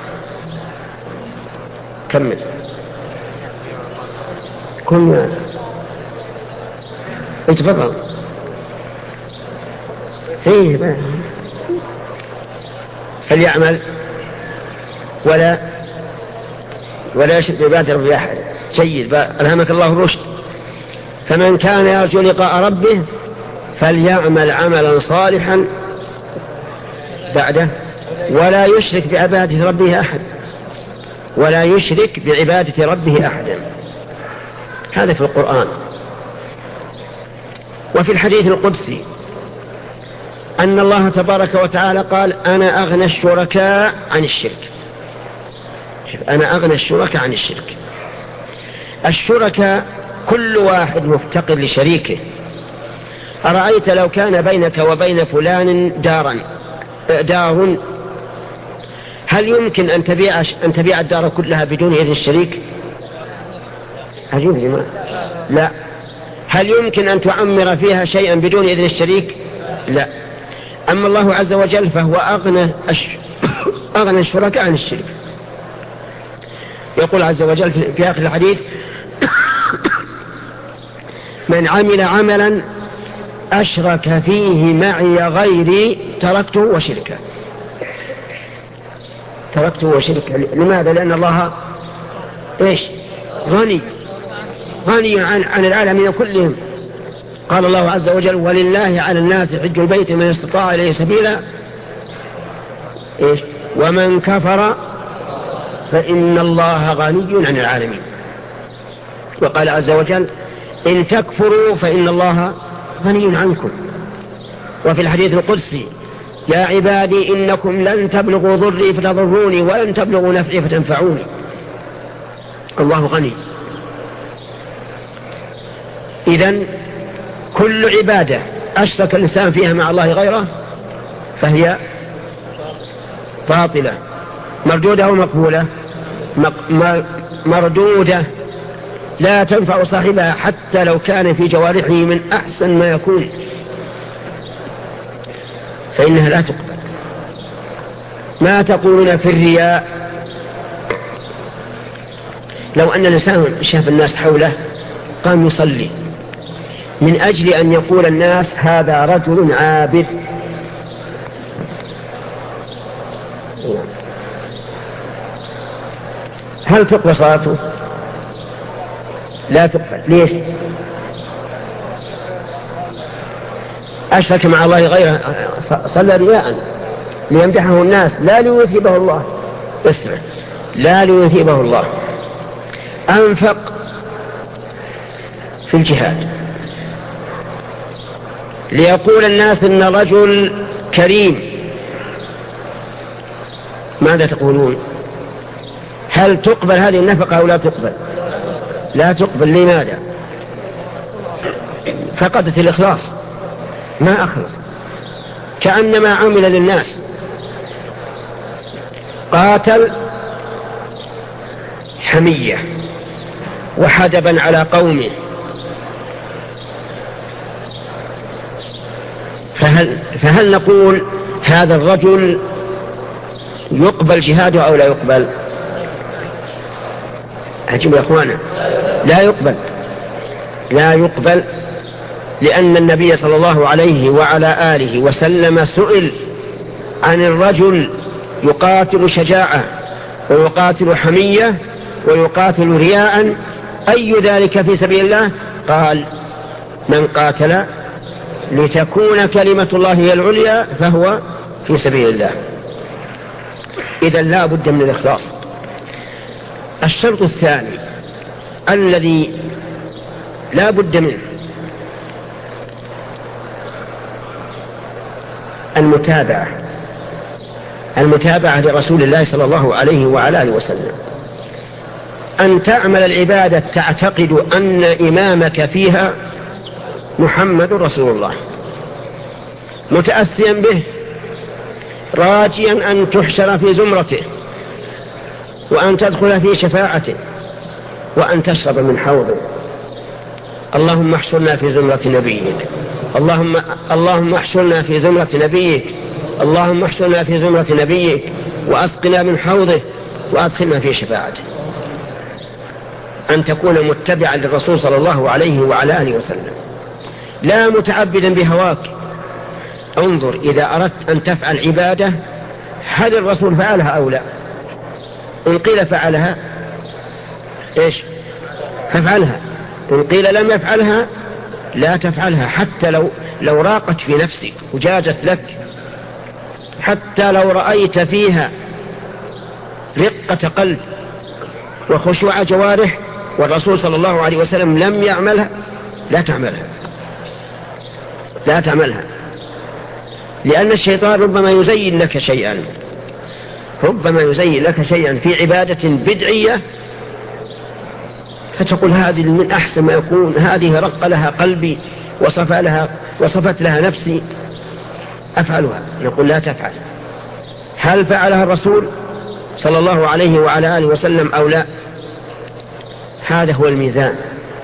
Speaker 1: كمل. كنا اتفضل. فليعمل ولا يشرك بعبادة ربه أحد. جيد، ألهمك الله الرشد. فمن كان يرجو لقاء ربه فليعمل عملا صالحا بعده ولا يشرك بعبادة ربه أحد، ولا يشرك بعبادة ربه أحدا. هذا في القرآن. وفي الحديث القدسي أن الله تبارك وتعالى قال: أنا أغنى الشركاء عن الشرك. أنا أغنى الشركاء عن الشرك. الشركاء كل واحد مفتقر لشريكه. أرأيت لو كان بينك وبين فلان دار، هل يمكن أن تبيع الدار كلها بدون إذن الشريك؟ لا. هل يمكن أن تعمر فيها شيئا بدون إذن الشريك؟ لا. أما الله عز وجل فهو أغنى الشركاء عن الشرك. يقول عز وجل في آخر الحديث: من عمل عملا أشرك فيه معي غيري تركته وشركه. تركته وشركه. لماذا؟ لأن الله غني عن العالمين كلهم. قال الله عز وجل: ولله على الناس حج البيت من استطاع إليه سبيلا ومن كفر فإن الله غني عن العالمين. وقال عز وجل: إن تكفروا فإن الله غني عنكم. وفي الحديث القدسي: يا عبادي إنكم لن تبلغوا ضري فتضروني ولن تبلغوا نفعي فتنفعوني. الله غني. إذن كل عبادة أشرك الإنسان فيها مع الله غيره فهي باطلة. مردودة ومقبولة؟ مردودة، لا تنفع صاحبها حتى لو كان في جوارحه من أحسن ما يكون، فإنها لا تقبل. ما تقولون في الرياء؟ لو أن الإنسان شاف الناس حوله قام يصلي من أجل أن يقول الناس: هذا رجل عابد، هل تقبل صلاته؟ لا تقبل. ليش؟ أشرك مع الله غيره، صلى رياء ليمدحه الناس لا ليثيبه الله. اسمع، لا ليثيبه الله. أنفق في الجهاد ليقول الناس إن رجل كريم، ماذا تقولون؟ هل تقبل هذه النفقة أو لا تقبل؟ لا تقبل. لماذا؟ فقدت الإخلاص، ما أخلص، كأنما عمل للناس. قاتل حمية وحدبا على قومه، فهل نقول هذا الرجل يقبل جهاده أو لا يقبل؟ عجيب يا أخوانا، لا يقبل. لا يقبل، لأن النبي صلى الله عليه وعلى آله وسلم سئل عن الرجل يقاتل شجاعة ويقاتل حمية ويقاتل رياء، أي ذلك في سبيل الله؟ قال: من قاتل لتكون كلمة الله هي العليا فهو في سبيل الله. إذن لا بد من الإخلاص. الشرط الثاني الذي لا بد منه المتابعة لرسول الله صلى الله عليه وعلى آله وسلم. أن تعمل العبادة تعتقد أن إمامك فيها محمد رسول الله، متأسيا به، راجيا أن تحشر في زمرته، وأن تدخل في شفاعته وأن تشرب من حوضه. اللهم احشرنا في زمرة نبيك، اللهم احشرنا في زمرة نبيك، اللهم احشرنا في زمرة نبيك، وأسقنا من حوضه، وأدخلنا في شفاعته. أن تكون متبعا للرسول صلى الله عليه وعلى آله وسلم، لا متعبدا بهواك. انظر إذا أردت أن تفعل عبادة هل الرسول فعلها أو لا؟ إن قيل فعلها إيش؟ فافعلها. إن قيل لم يفعلها لا تفعلها، حتى لو راقت في نفسك وجاجت لك، حتى لو رأيت فيها رقة قلب وخشوع جوارح والرسول صلى الله عليه وسلم لم يعملها، لا تعملها. لأن الشيطان ربما يزين لك شيئا في عبادة بدعية، فتقول هذه من أحسن ما يكون، هذه رق لها قلبي وصفت لها نفسي، أفعلها. نقول لا تفعل. هل فعلها الرسول صلى الله عليه وعلى آله وسلم أو لا؟ هذا هو الميزان.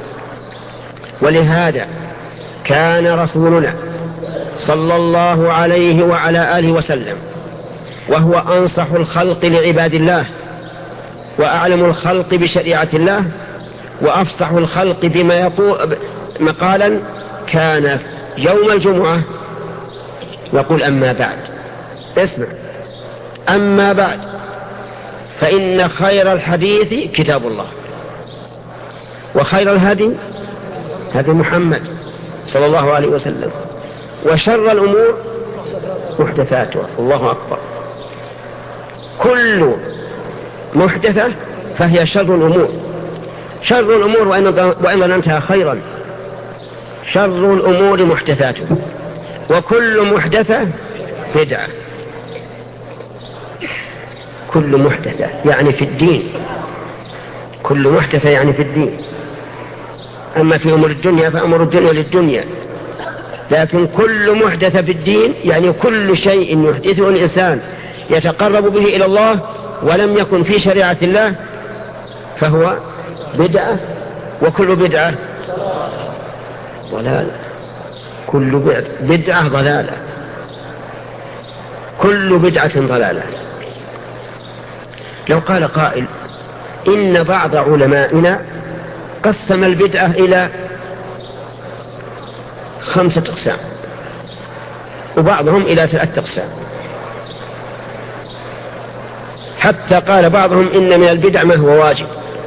Speaker 1: ولهذا كان رسولنا صلى الله عليه وعلى آله وسلم وهو أنصح الخلق لعباد الله، وأعلم الخلق بشريعة الله، وأفصح الخلق بما يقول مقالا، كان يوم الجمعة يقول أما بعد. اسمع، أما بعد فإن خير الحديث كتاب الله، وخير الهدي هدي محمد صلى الله عليه وسلم، وشر الأمور محدثاتها. الله أكبر. كل محدثة فهي شر الأمور. شر الأمور وإن ظننتها خيرا، شر الأمور محدثاتها، وكل محدثة بدعة. كل محدثة يعني في الدين، كل محدثة يعني في الدين. أما في أمور الدنيا فأمر الدنيا للدنيا، لكن كل محدثة في الدين يعني كل شيء يحدثه الإنسان يتقرب به إلى الله ولم يكن في شريعة الله فهو بدعة، وكل بدعة ضلالة، كل بدعة ضلالة، كل بدعة ضلالة. لو قال قائل إن بعض علمائنا قسم البدعة إلى 5 أقسام، وبعضهم إلى 3 أقسام، حتى قال بعضهم إن من البدع ما هو واجب.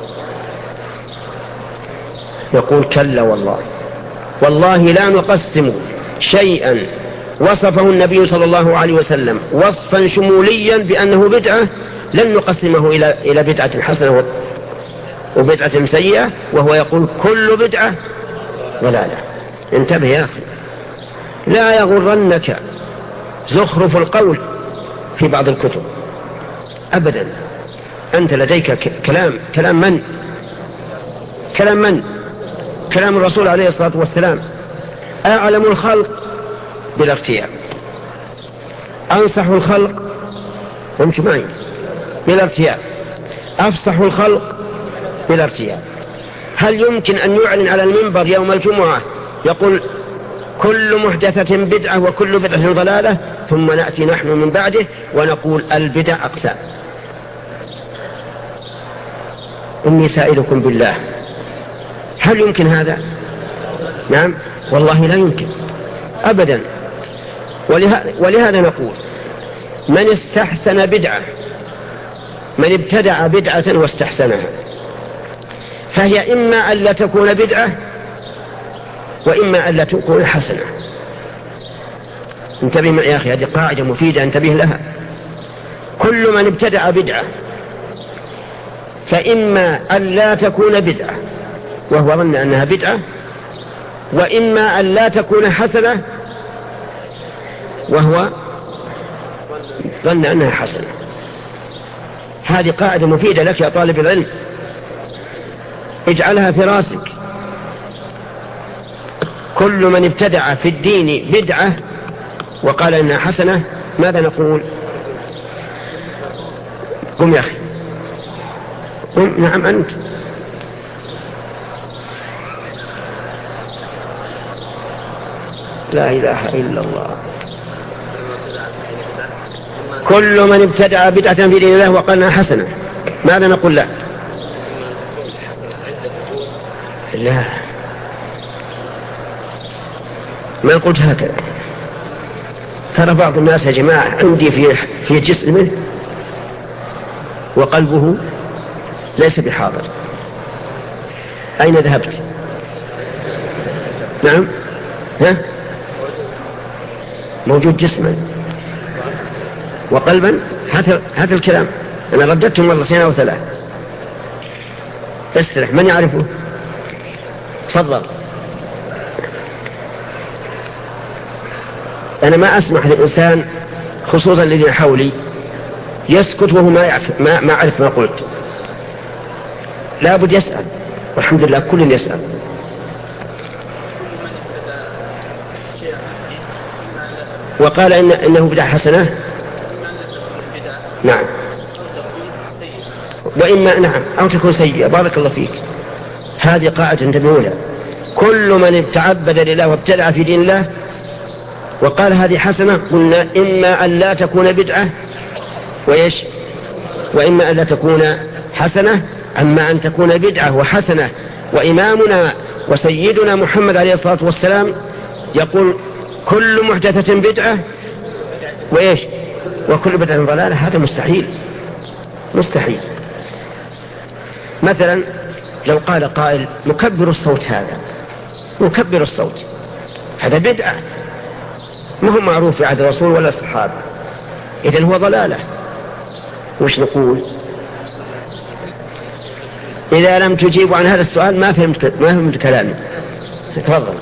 Speaker 1: يقول كلا والله لا نقسم شيئا وصفه النبي صلى الله عليه وسلم وصفا شموليا بأنه بدعة لن نقسمه إلى بدعة حسنة وبدعة سيئة، وهو يقول كل بدعة ضلالة. انتبه يا أخي، لا يغرنك زخرف القول في بعض الكتب أبدا. أنت لديك كلام من؟ كلام الرسول عليه الصلاة والسلام، أعلم الخلق بلا ارتياب، أنصح الخلق وامشي معي بلا ارتياب، أفصح الخلق بلا ارتياب. هل يمكن أن يعلن على المنبر يوم الجمعة يقول كل محدثة بدعة وكل بدعة ضلالة، ثم نأتي نحن من بعده ونقول البدع أقسام؟ إني سائلكم بالله، هل يمكن هذا؟ نعم والله لا يمكن أبدا. ولهذا نقول من استحسن بدعة، من ابتدع بدعة واستحسنها، فهي إما أن لا تكون بدعة وإما أن لا تكون حسنة. انتبه معي يا أخي، هذه قاعدة مفيدة انتبه لها. كل من ابتدع بدعة فإما أن لا تكون بدعة وهو ظن أنها بدعة، وإما أن لا تكون حسنة وهو ظن أنها حسنة. هذه قاعدة مفيدة لك يا طالب العلم، اجعلها في راسك. كل من ابتدع في الدين بدعة وقال إنها حسنة، ماذا نقول؟ قم يا أخي، نعم أنت. لا إله إلا الله. كل من ابتدع بدعة في دين الله وقالنا حسنة، ماذا نقول له؟ لا، ما قلت هكذا. ترى بعض الناس يا جماعة عندي في جسمه وقلبه ليس بحاضر. أين ذهبت؟ نعم، ها؟ موجود جسما وقلبا. هذا الكلام أنا رددته مرة 2 أو 3. استرح، من يعرفه؟ تفضل. أنا ما أسمح للإنسان خصوصا الذين حولي يسكت وهو ما أعرف ما قلت. لا بد يسأل، والحمد لله كل يسأل. وقال إنه بدعة حسنة. نعم، وإما نعم أو تكون سيئة. بارك الله فيك. هذه قاعدة انتبهوا لها. كل من تعبد لله وابتدع في دين الله وقال هذه حسنة، قلنا إما أن لا تكون بدعة وإيش، وإما أن لا تكون حسنة، أما أن تكون بدعة وحسنة. وإمامنا وسيدنا محمد عليه الصلاة والسلام يقول كل محدثة بدعة وإيش، وكل بدعة ضلالة. هذا مستحيل، مستحيل. مثلا لو قال قائل مكبر الصوت، هذا مكبر الصوت هذا بدعة، ما هو معروف في عهد الرسول ولا الصحابة، إذن هو ضلالة. وش نقول؟ إذا لم تجيب عن هذا السؤال ما فهمت كلامي. تفضل.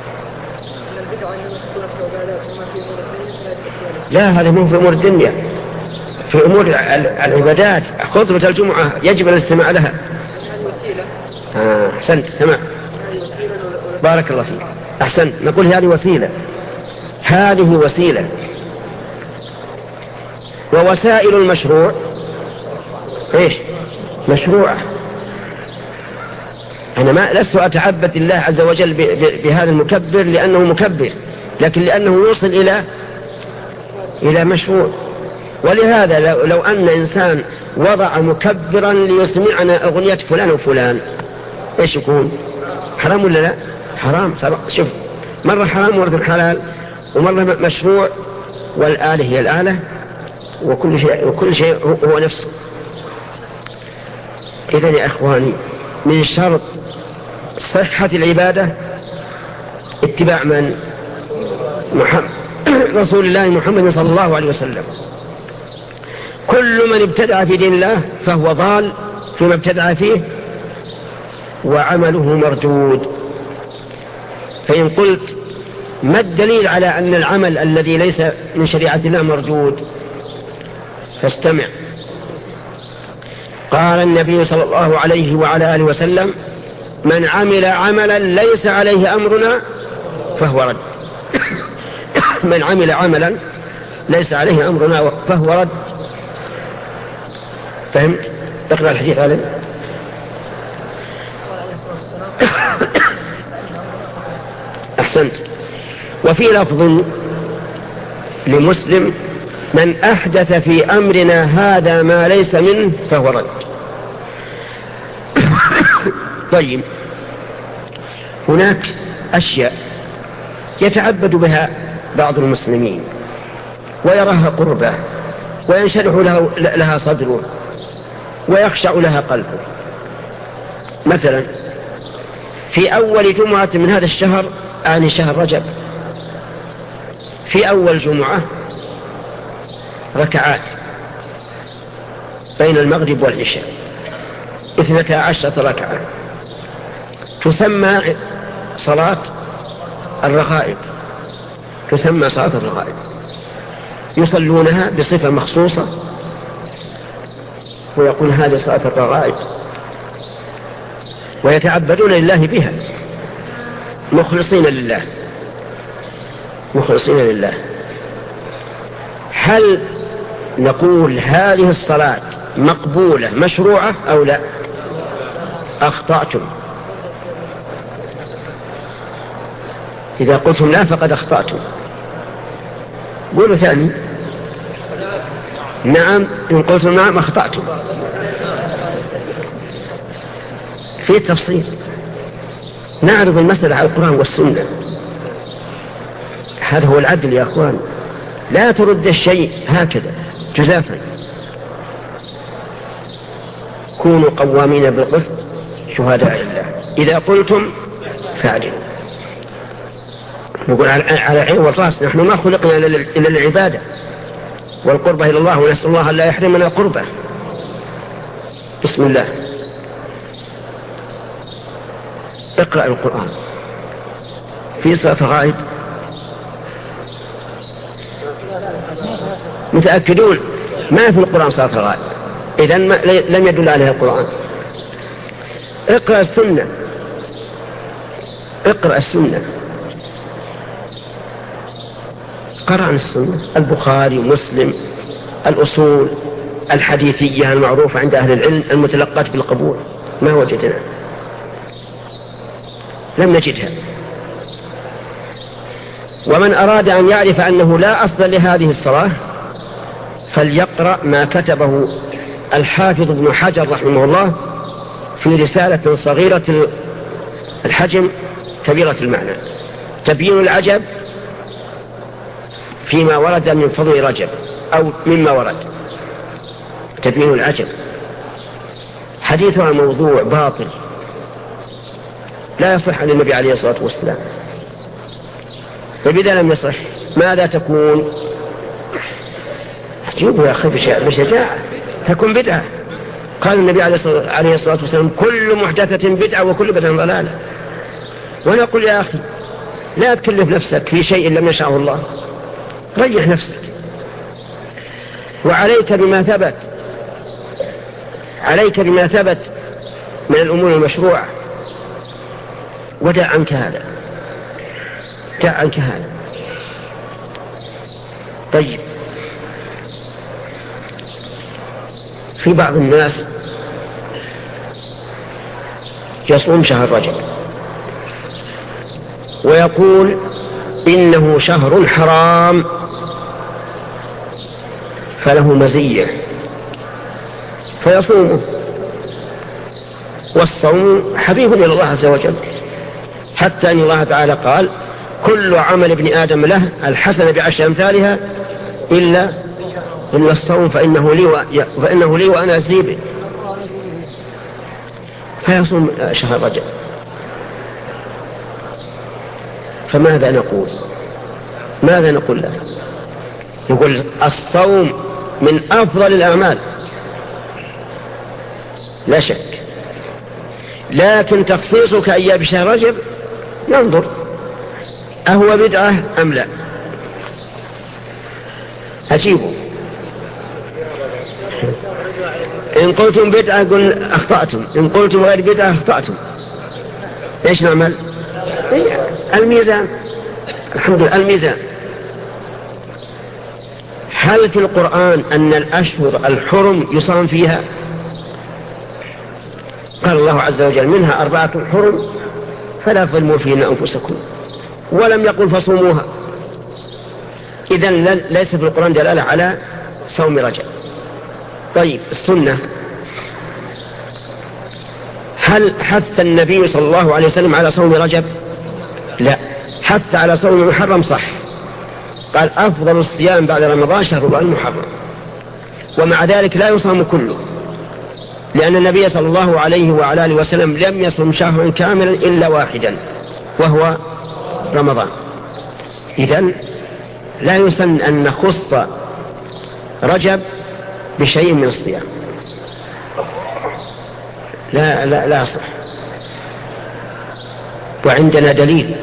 Speaker 1: لا، هذا مو في أمور الدنيا، في أمور العبادات. خطبة الجمعة يجب الاستماع لها. أحسنت، سمع. بارك الله فيك، أحسنت. نقول هذه وسيلة، هذه وسيلة. ووسائل المشروع إيش؟ مشروعة. أنا ما لست أتعبد الله عز وجل بهذا المكبر لأنه مكبر، لكن لأنه يوصل إلى مشروع. ولهذا لو أن إنسان وضع مكبرا ليسمعنا أغنية فلان وفلان، إيش يكون؟ حرام ولا لا؟ حرام. شوف، مرة حرام ومرة حلال ومرة مشروع. والآلة هي الآلة، وكل شيء هو نفسه. إذن يا أخواني، من شرط صحة العبادة اتباع من؟ رسول الله محمد صلى الله عليه وسلم. كل من ابتدع في دين الله فهو ضال فيما ابتدع فيه، وعمله مردود. فإن قلت ما الدليل على أن العمل الذي ليس من شريعة الله مردود؟ فاستمع. قال النبي صلى الله عليه وعلى آله وسلم: من عمل عملا ليس عليه أمرنا فهو رد. من عمل عملا ليس عليه أمرنا فهو رد. فهمت؟ اقرأ الحديث عليه. أحسنت. وفي لفظ لمسلم: من أحدث في أمرنا هذا ما ليس منه فهو رد. طيب، هناك أشياء يتعبد بها بعض المسلمين ويراها قربة وينشرح لها صدره ويخشع لها قلبه. مثلا في أول جمعة من هذا الشهر، آن شهر رجب، في أول جمعة ركعات بين المغرب والعشاء، 12 ركعة، تسمى صلاة الرغائب. تسمى صلاة الرغائب. يصلونها بصفة مخصوصة ويقول هذه صلاة الرغائب، ويتعبدون لله بها مخلصين لله، مخلصين لله. هل نقول هذه الصلاة مقبولة مشروعة أو لا؟ أخطأتم. إذا قلتم لا فقد أخطأتم. قولوا ثاني. نعم، إن قلتم نعم أخطأتم. في تفصيل. نعرض المسألة على القرآن والسنة. هذا هو العدل يا أخوان. لا ترد الشيء هكذا جزافا. كونوا قوامين بالقسط شهداء لله. إذا قلتم فاعدلوا. نقول على عين والراس، نحن ما خلقنا إلا العبادة والقربة إلى الله، ونسأل الله أن لا يحرمنا قربه. بسم الله. اقرأ القرآن في صلاة غائب. متأكدون ما في القرآن صلاة غائب؟ إذن لم يدل عليها القرآن. اقرأ السنة. اقرأ السنة. قرأنا السنة، البخاري ومسلم، الأصول الحديثية المعروفة عند أهل العلم المتلقات بالقبول، ما وجدنا، لم نجدها. ومن أراد أن يعرف أنه لا أصل لهذه الصلاة فليقرأ ما كتبه الحافظ ابن حجر رحمه الله في رسالة صغيرة الحجم كبيرة المعنى، تبيين العجب فيما ورد من فضل رجب أو مما ورد. تبيين العجب حديثها موضوع باطل لا يصح عن النبي عليه الصلاة والسلام. فبذا لم يصح ماذا تكون؟ احتيبوا يا أخي بشجاعة، تكون بدعة. قال النبي عليه الصلاة والسلام كل محدثة بدعة وكل بدعة ضلالة. ونقول يا أخي لا تكلف نفسك في شيء لم يشاءه الله، ريح نفسك. وعليك بما ثبت، عليك بما ثبت من الأمور المشروعة، ودع عنك هذا، دع عنك هذا. طيب، في بعض الناس يصوم شهر رجب ويقول إنه شهر حرام فله مزية فيصومه، والصوم حبيب إلى الله عز وجل، حتى أن الله تعالى قال كل عمل ابن آدم له الحسنة بعشر أمثالها إلا الصوم فإنه لي وأنا أجزي به. فيصوم شهر رجب. فماذا نقول؟ ماذا نقول له؟ يقول الصوم من أفضل الأعمال لا شك، لكن تخصيصك إياه بشهر رجب ننظر أهو بدعة أم لا. أجيبوا. إن قلتم بدعة قل أخطأتم، إن قلتم غير بدعة أخطأتم. إيش نعمل؟ الميزان. الحمد لله الميزان. هل في القرآن أن الأشهر الحرم يصام فيها؟ قال الله عز وجل منها 4 حرم فلا تظلموا فيهن أنفسكم، ولم يقل فصوموها. إذن ليس في القرآن دلالة على صوم رجب. طيب، السنة، هل حث النبي صلى الله عليه وسلم على صوم رجب؟ لا، حث على صوم محرم صح، قال أفضل الصيام بعد رمضان شهر الله المحرم، ومع ذلك لا يصام كله، لأن النبي صلى الله عليه وعلى آله وسلم لم يصم شهرا كاملا إلا واحدا وهو رمضان. إذن لا يسن أن نخص رجب بشيء من الصيام، لا صح. وعندنا دليل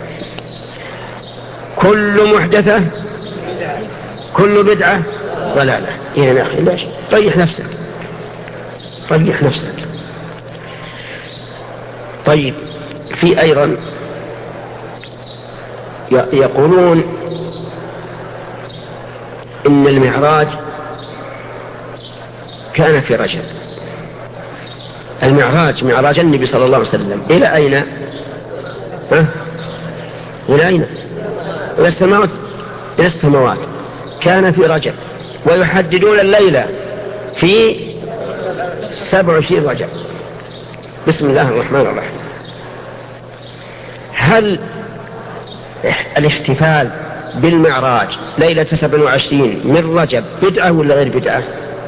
Speaker 1: كل محدثة كل بدعة ضلالة. إذن يا أخي ليش؟ ريح نفسك، ريح نفسك. طيب، في أيضا يقولون إن المعراج كان في رجب، المعراج، معراج النبي صلى الله عليه وسلم إلى أين؟ إلى أين؟ إلى السماوات. إلى السماوات. كان في رجب، ويحددون الليلة في 27 رجب. بسم الله الرحمن الرحيم. هل الاحتفال بالمعراج ليلة 27 من رجب بدعة ولا غير بدعة؟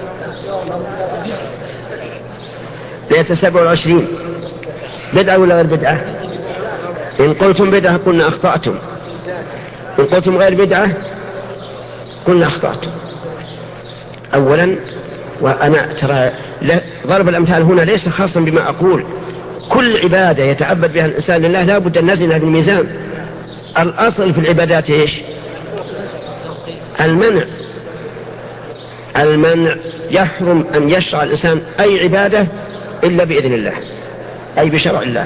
Speaker 1: ليلة 27 بدعة ولا غير بدعة؟ إن قلتم بدعة قلنا أخطأتم، إن قلتم غير بدعة قلنا أخطأتم. أولا، وأنا ترى ضرب الأمثال هنا ليس خاصا بما أقول، كل عبادة يتعبد بها الإنسان لله لا بد أن نزلها بالميزان. الأصل في العبادات إيش؟ المنع. يحرم أن يشرع الإنسان أي عبادة إلا بإذن الله، أي بشرع الله.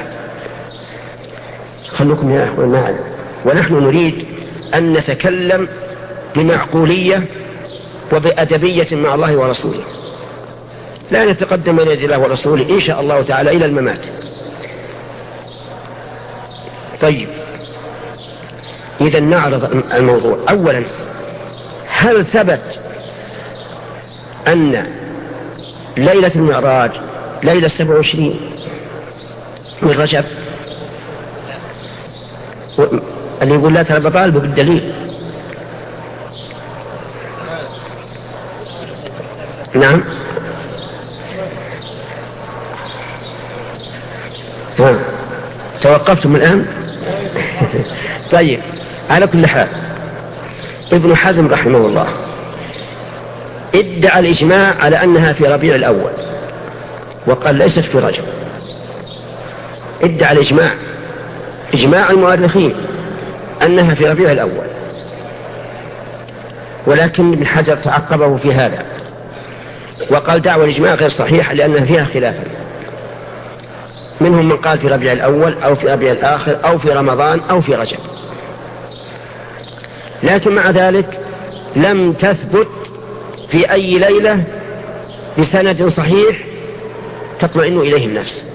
Speaker 1: خلوكم يا أخوان معنا، ونحن نريد أن نتكلم بمعقولية وبأدبية مع الله ورسوله، لا نتقدم بين يدي الله ورسوله إن شاء الله تعالى إلى الممات. طيب، إذا نعرض الموضوع. أولا، هل ثبت أن ليلة المعراج ليلة 27 من رجب؟ اللي يقول لا ترى بطالبه بالدليل. نعم. توقفتم الآن؟ طيب، على كل حال، ابن حزم رحمه الله ادعى الإجماع على أنها في ربيع الأول، وقال ليست في رجب. ادعى الإجماع، إجماع المؤرخين، أنها في ربيع الأول، ولكن ابن حجر تعقبه في هذا وقال دعوى الإجماع غير صحيحة لأنها فيها خلافا. منهم من قال في ربيع الأول أو في ربيع الآخر أو في رمضان أو في رجب، لكن مع ذلك لم تثبت في أي ليلة بسند صحيح تطمئن إليه النفس.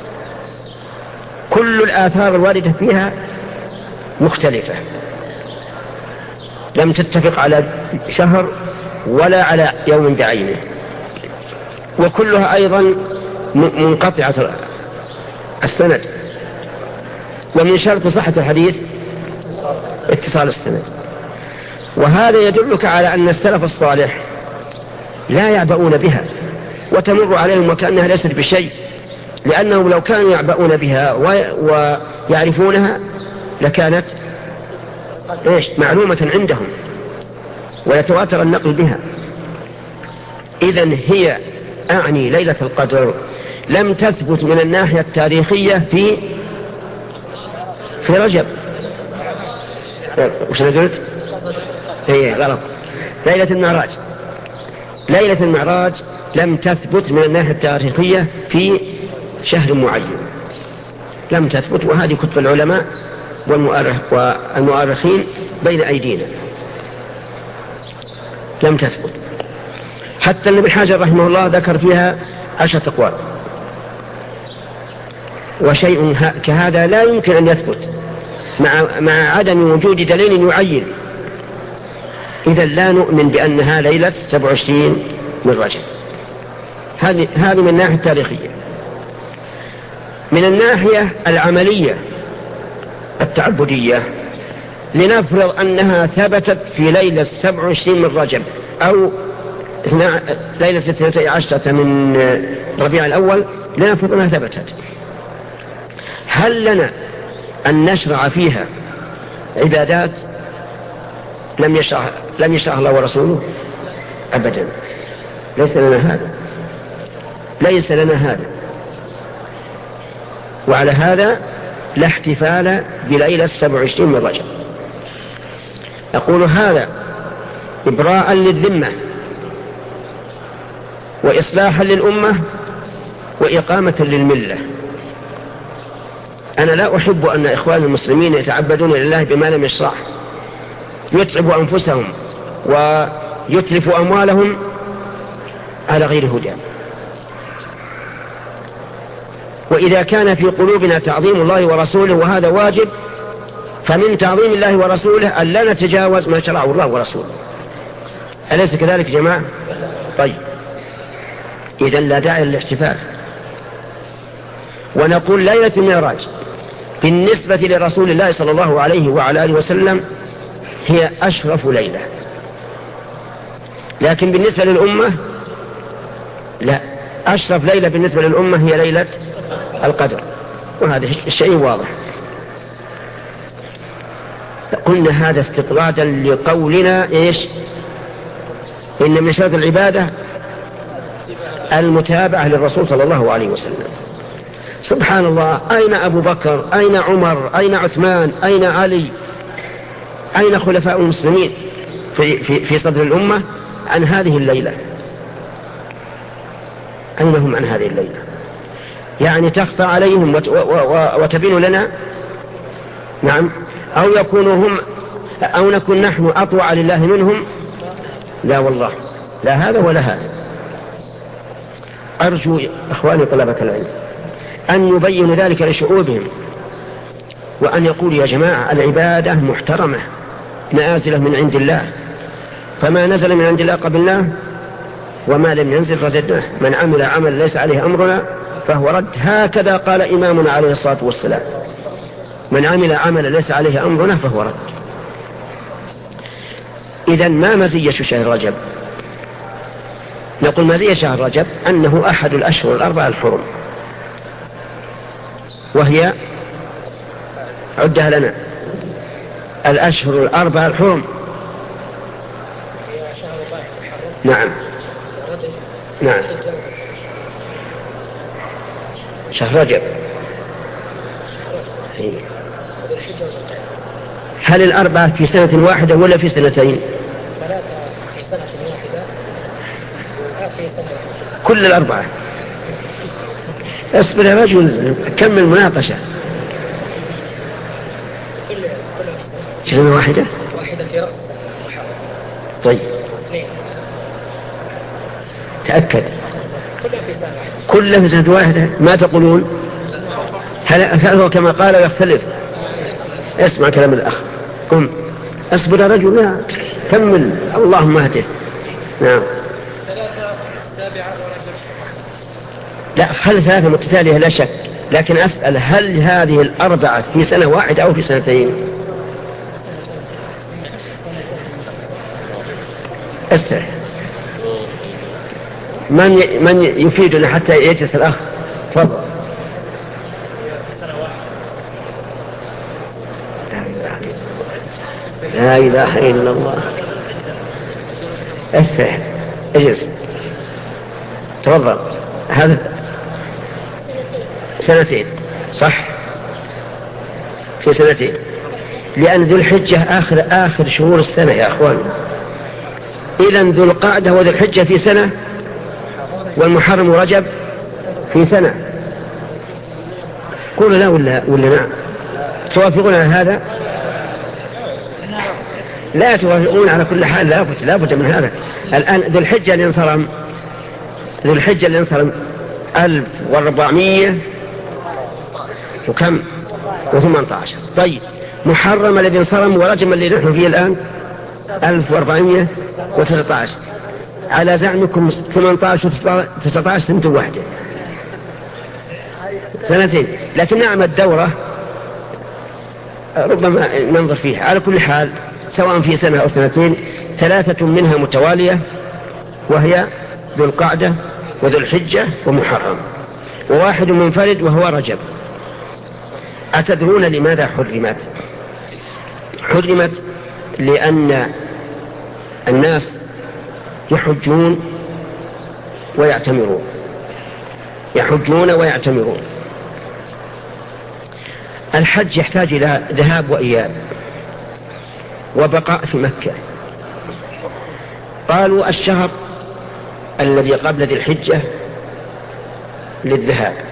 Speaker 1: كل الآثار الواردة فيها مختلفة، لم تتفق على شهر ولا على يوم بعينه، وكلها أيضا منقطعة السند. ومن شرط صحة الحديث اتصال السند. وهذا يدلك على أن السلف الصالح لا يعبؤون بها وتمر عليهم وكأنها ليست بشيء، لأنهم لو كانوا يعبؤون بها ويعرفونها لكانت معلومة عندهم ويتواتر النقل بها. إذن هي أعني ليلة القدر لم تثبت من الناحية التاريخية في رجب. وش أنا قلت؟ هي غلط. ليلة المعراج لم تثبت من الناحية التاريخية في شهر معين، لم تثبت. وهذه كتب العلماء والمؤرخين بين أيدينا، لم تثبت. حتى ابن حجر رحمه الله ذكر فيها 10 أقوال، وشيء كهذا لا يمكن أن يثبت مع عدم وجود دليل يعين. إذا لا نؤمن بأنها ليلة 27 من رجب. هذه من الناحية التاريخية. من الناحية العملية التعبدية، لنفرض أنها ثبتت في ليلة 27 من رجب أو ليلة 12 من ربيع الأول، لنفرض أنها ثبتت. هل لنا أن نشرع فيها عبادات لم يشرع الله ورسوله؟ أبدا، ليس لنا هذا. وعلى هذا لا احتفال بليلة 27 من رجب. أقول هذا إبراء للذمة وإصلاحا للأمة وإقامة للملة. أنا لا أحب أن إخوان المسلمين يتعبدون لله بما لم يشرع، يتعبوا أنفسهم ويتلفوا أموالهم على غير هدى. وإذا كان في قلوبنا تعظيم الله ورسوله وهذا واجب، فمن تعظيم الله ورسوله أن لا نتجاوز ما شرعه الله ورسوله. أليس كذلك يا جماعة؟ طيب، إذن لا داعي للاحتفال. ونقول ليلة المعراج بالنسبة لرسول الله صلى الله عليه وعلى آله وسلم هي أشرف ليلة، لكن بالنسبة للأمة لا، أشرف ليلة بالنسبة للأمة هي ليلة القدر، وهذا الشيء واضح. قلنا هذا استطرادا لقولنا إيش؟ إن من شرط العبادة المتابعة للرسول صلى الله عليه وسلم. سبحان الله، أين أبو بكر؟ أين عمر؟ أين عثمان؟ أين علي؟ أين خلفاء المسلمين في صدر الأمة عن هذه الليلة؟ أين هم عن هذه الليلة؟ يعني تخفى عليهم وتبين لنا؟ نعم. أو يكونوا هم أو نكون نحن أطوع لله منهم؟ لا والله، لا هذا ولا هذا. أرجو إخواني طلبة العلم أن يبينوا ذلك لشعوبهم، وأن يقولوا يا جماعة العبادة محترمة نازلة من عند الله، فما نزل من عند الله قبلناه، وما لم ينزل رددناه. من عمل عمل ليس عليه أمرنا فهو رد. هكذا قال إمامنا عليه الصلاة والسلام: من عمل عمل ليس عليه أمرنا فهو رد. إذن ما مزية شهر رجب؟ نقول مزية شهر رجب أنه أحد الأشهر الأربعة الحرم، وهي عدها لنا الأشهر الأربعة الحرم. نعم نعم، شهر رجب. هل الأربعة في سنة واحدة ولا في سنتين؟
Speaker 2: ثلاثة في سنة واحدة وآخر سنة.
Speaker 1: كل الأربعة. اصبر يا رجل، كمل مناقشة.
Speaker 2: كل
Speaker 1: سنة واحدة
Speaker 2: في رأس.
Speaker 1: طيب تأكد. كلها في سنة واحدة. ما تقولون؟ هل هو كما قال ويختلف؟ اسمع كلام الأخ. قم اصبر يا رجل، لا كمل، اللهم اهده. نعم. لا، خل ثلاثة متتالية لا شك، لكن أسأل هل هذه الأربعة في سنة واحدة أو في سنتين؟ أسأل من يفيدنا حتى يجلس الأخ. تفضل. لا إله إلا الله. استحي اجلس. تفضل. هذا سنتين صح؟ في سنتين، لأن ذو الحجة آخر شهور السنة يا أخوان. إذن ذو القعدة وذو الحجة في سنة، والمحرم ورجب في سنة. قولوا لا ولا نعم؟ توافقون على هذا؟ لا توافقون على كل حال. لا بد من هذا. الآن ذو الحجة اللي انصرم 1400 وكم و18. طيب محرم الذي انصرم ورجم اللي نحن فيه الآن 1419. على زعمكم 18 و19 سنة واحدة، سنتين. لكن نعم الدورة ربما ننظر فيها. على كل حال سواء في سنة أو سنتين، 3 منها متوالية، وهي ذو القعدة وذو الحجة ومحرم، وواحد منفرد وهو رجب. أتدرون لماذا حرمت؟ حرمت لأن الناس يحجون ويعتمرون. الحج يحتاج إلى ذهاب وإياب وبقاء في مكة. قالوا الشهر الذي قبل ذي الحجة للذهاب،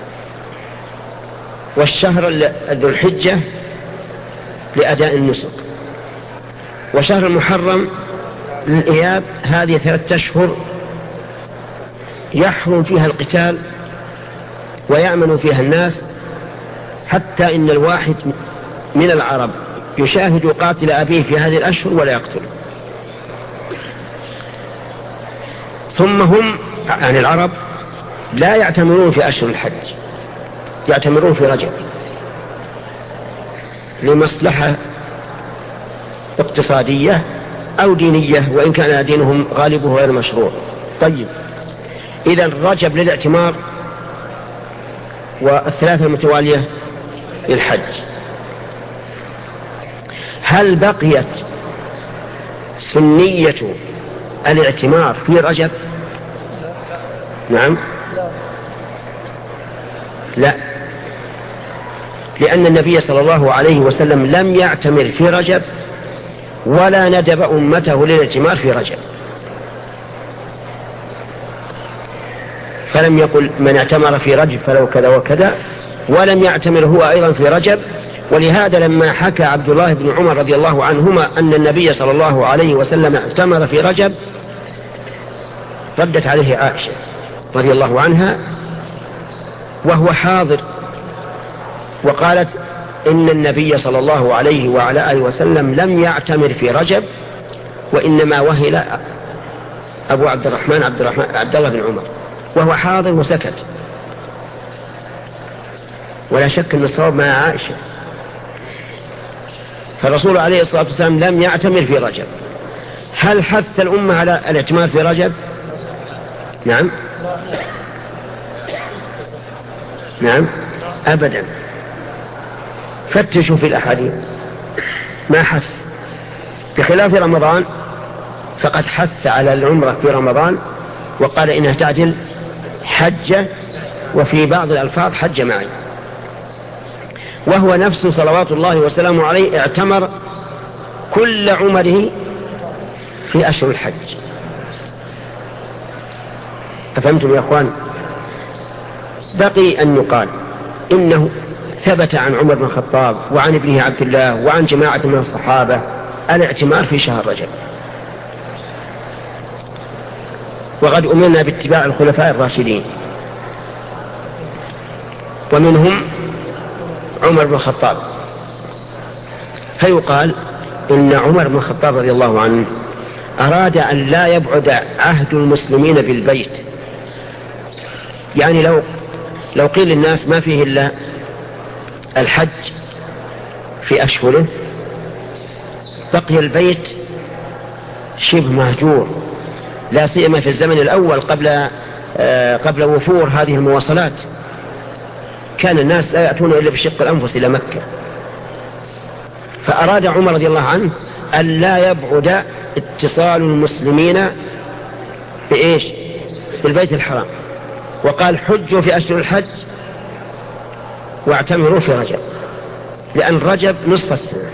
Speaker 1: والشهر ذو الحجة لأداء النسك، وشهر المحرم للإياب. هذه 3 أشهر يحرم فيها القتال ويأمن فيها الناس، حتى إن الواحد من العرب يشاهد قاتل أبيه في هذه الأشهر ولا يقتل. ثم هم يعني العرب لا يعتمرون في أشهر الحج، يعتمرون في رجب لمصلحة اقتصادية أو دينية، وإن كان دينهم غالبه غير مشروع. طيب، إذا رجب للاعتمار والثلاثة المتوالية للحج. هل بقيت سنية الاعتمار في رجب؟ نعم، لا، لأن النبي صلى الله عليه وسلم لم يعتمر في رجب ولا ندب أمته للاعتمار في رجب، فلم يقل من اعتمر في رجب فلو كذا وكذا، ولم يعتمر هو أيضا في رجب. ولهذا لما حكى عبد الله بن عمر رضي الله عنهما أن النبي صلى الله عليه وسلم اعتمر في رجب، ردت عليه عائشة رضي الله عنها وهو حاضر، وقالت إن النبي صلى الله عليه وعلى آله وسلم لم يعتمر في رجب، وإنما وهل أبو عبد الله بن عمر وهو حاضر وسكت. ولا شك أن الصواب مع عائشة، فالرسول عليه الصلاة والسلام لم يعتمر في رجب. هل حث الأمة على الاعتمار في رجب؟ نعم، نعم، أبدا. فتشوا في الأحاديث ما حث، بخلاف رمضان فقد حث على العمرة في رمضان وقال إنها تعدل حجة، وفي بعض الألفاظ حج معي، وهو نفسه صلوات الله وسلامه عليه اعتمر كل عمره في أشهر الحج. أفهمتم يا أخوان؟ بقي أن يقال إنه ثبت عن عمر بن الخطاب وعن ابنه عبد الله وعن جماعة من الصحابة الاعتمار في شهر رجب، وقد أمرنا باتباع الخلفاء الراشدين، ومنهم عمر بن الخطاب. فيقال إن عمر بن الخطاب رضي الله عنه أراد أن لا يبعد عهد المسلمين بالبيت، يعني لو قيل للناس ما فيه إلا الحج في أشهره، بقي البيت شبه مهجور، لا سيما في الزمن الأول قبل وفور هذه المواصلات، كان الناس لا يأتون إلا بشق الأنفس إلى مكة. فأراد عمر رضي الله عنه أن لا يبعد اتصال المسلمين بإيش؟ بالبيت الحرام، وقال حجوا في أشهر الحج واعتمروا في رجب، لأن رجب نصف السنة.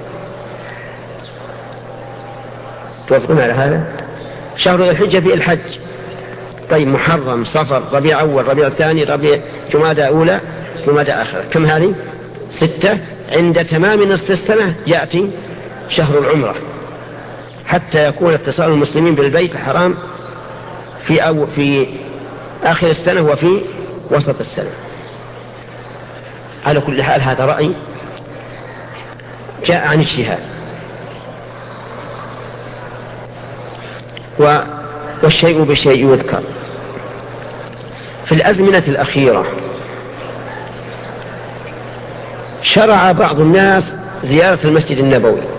Speaker 1: توافقون على هذا؟ شهر ذي الحجة في الحج. طيب، محرم، صفر، ربيع أول، ربيع ثاني، ربيع، جمادى أولى، جمادى آخر، كم هذه؟ 6. عند تمام نصف السنة يأتي شهر العمرة، حتى يكون اتصال المسلمين بالبيت الحرام في آخر السنة وفي وسط السنة. على كل حال هذا رأي جاء عن اجتهاد، والشيء بالشيء يذكر. في الأزمنة الأخيرة شرع بعض الناس زيارة المسجد النبوي،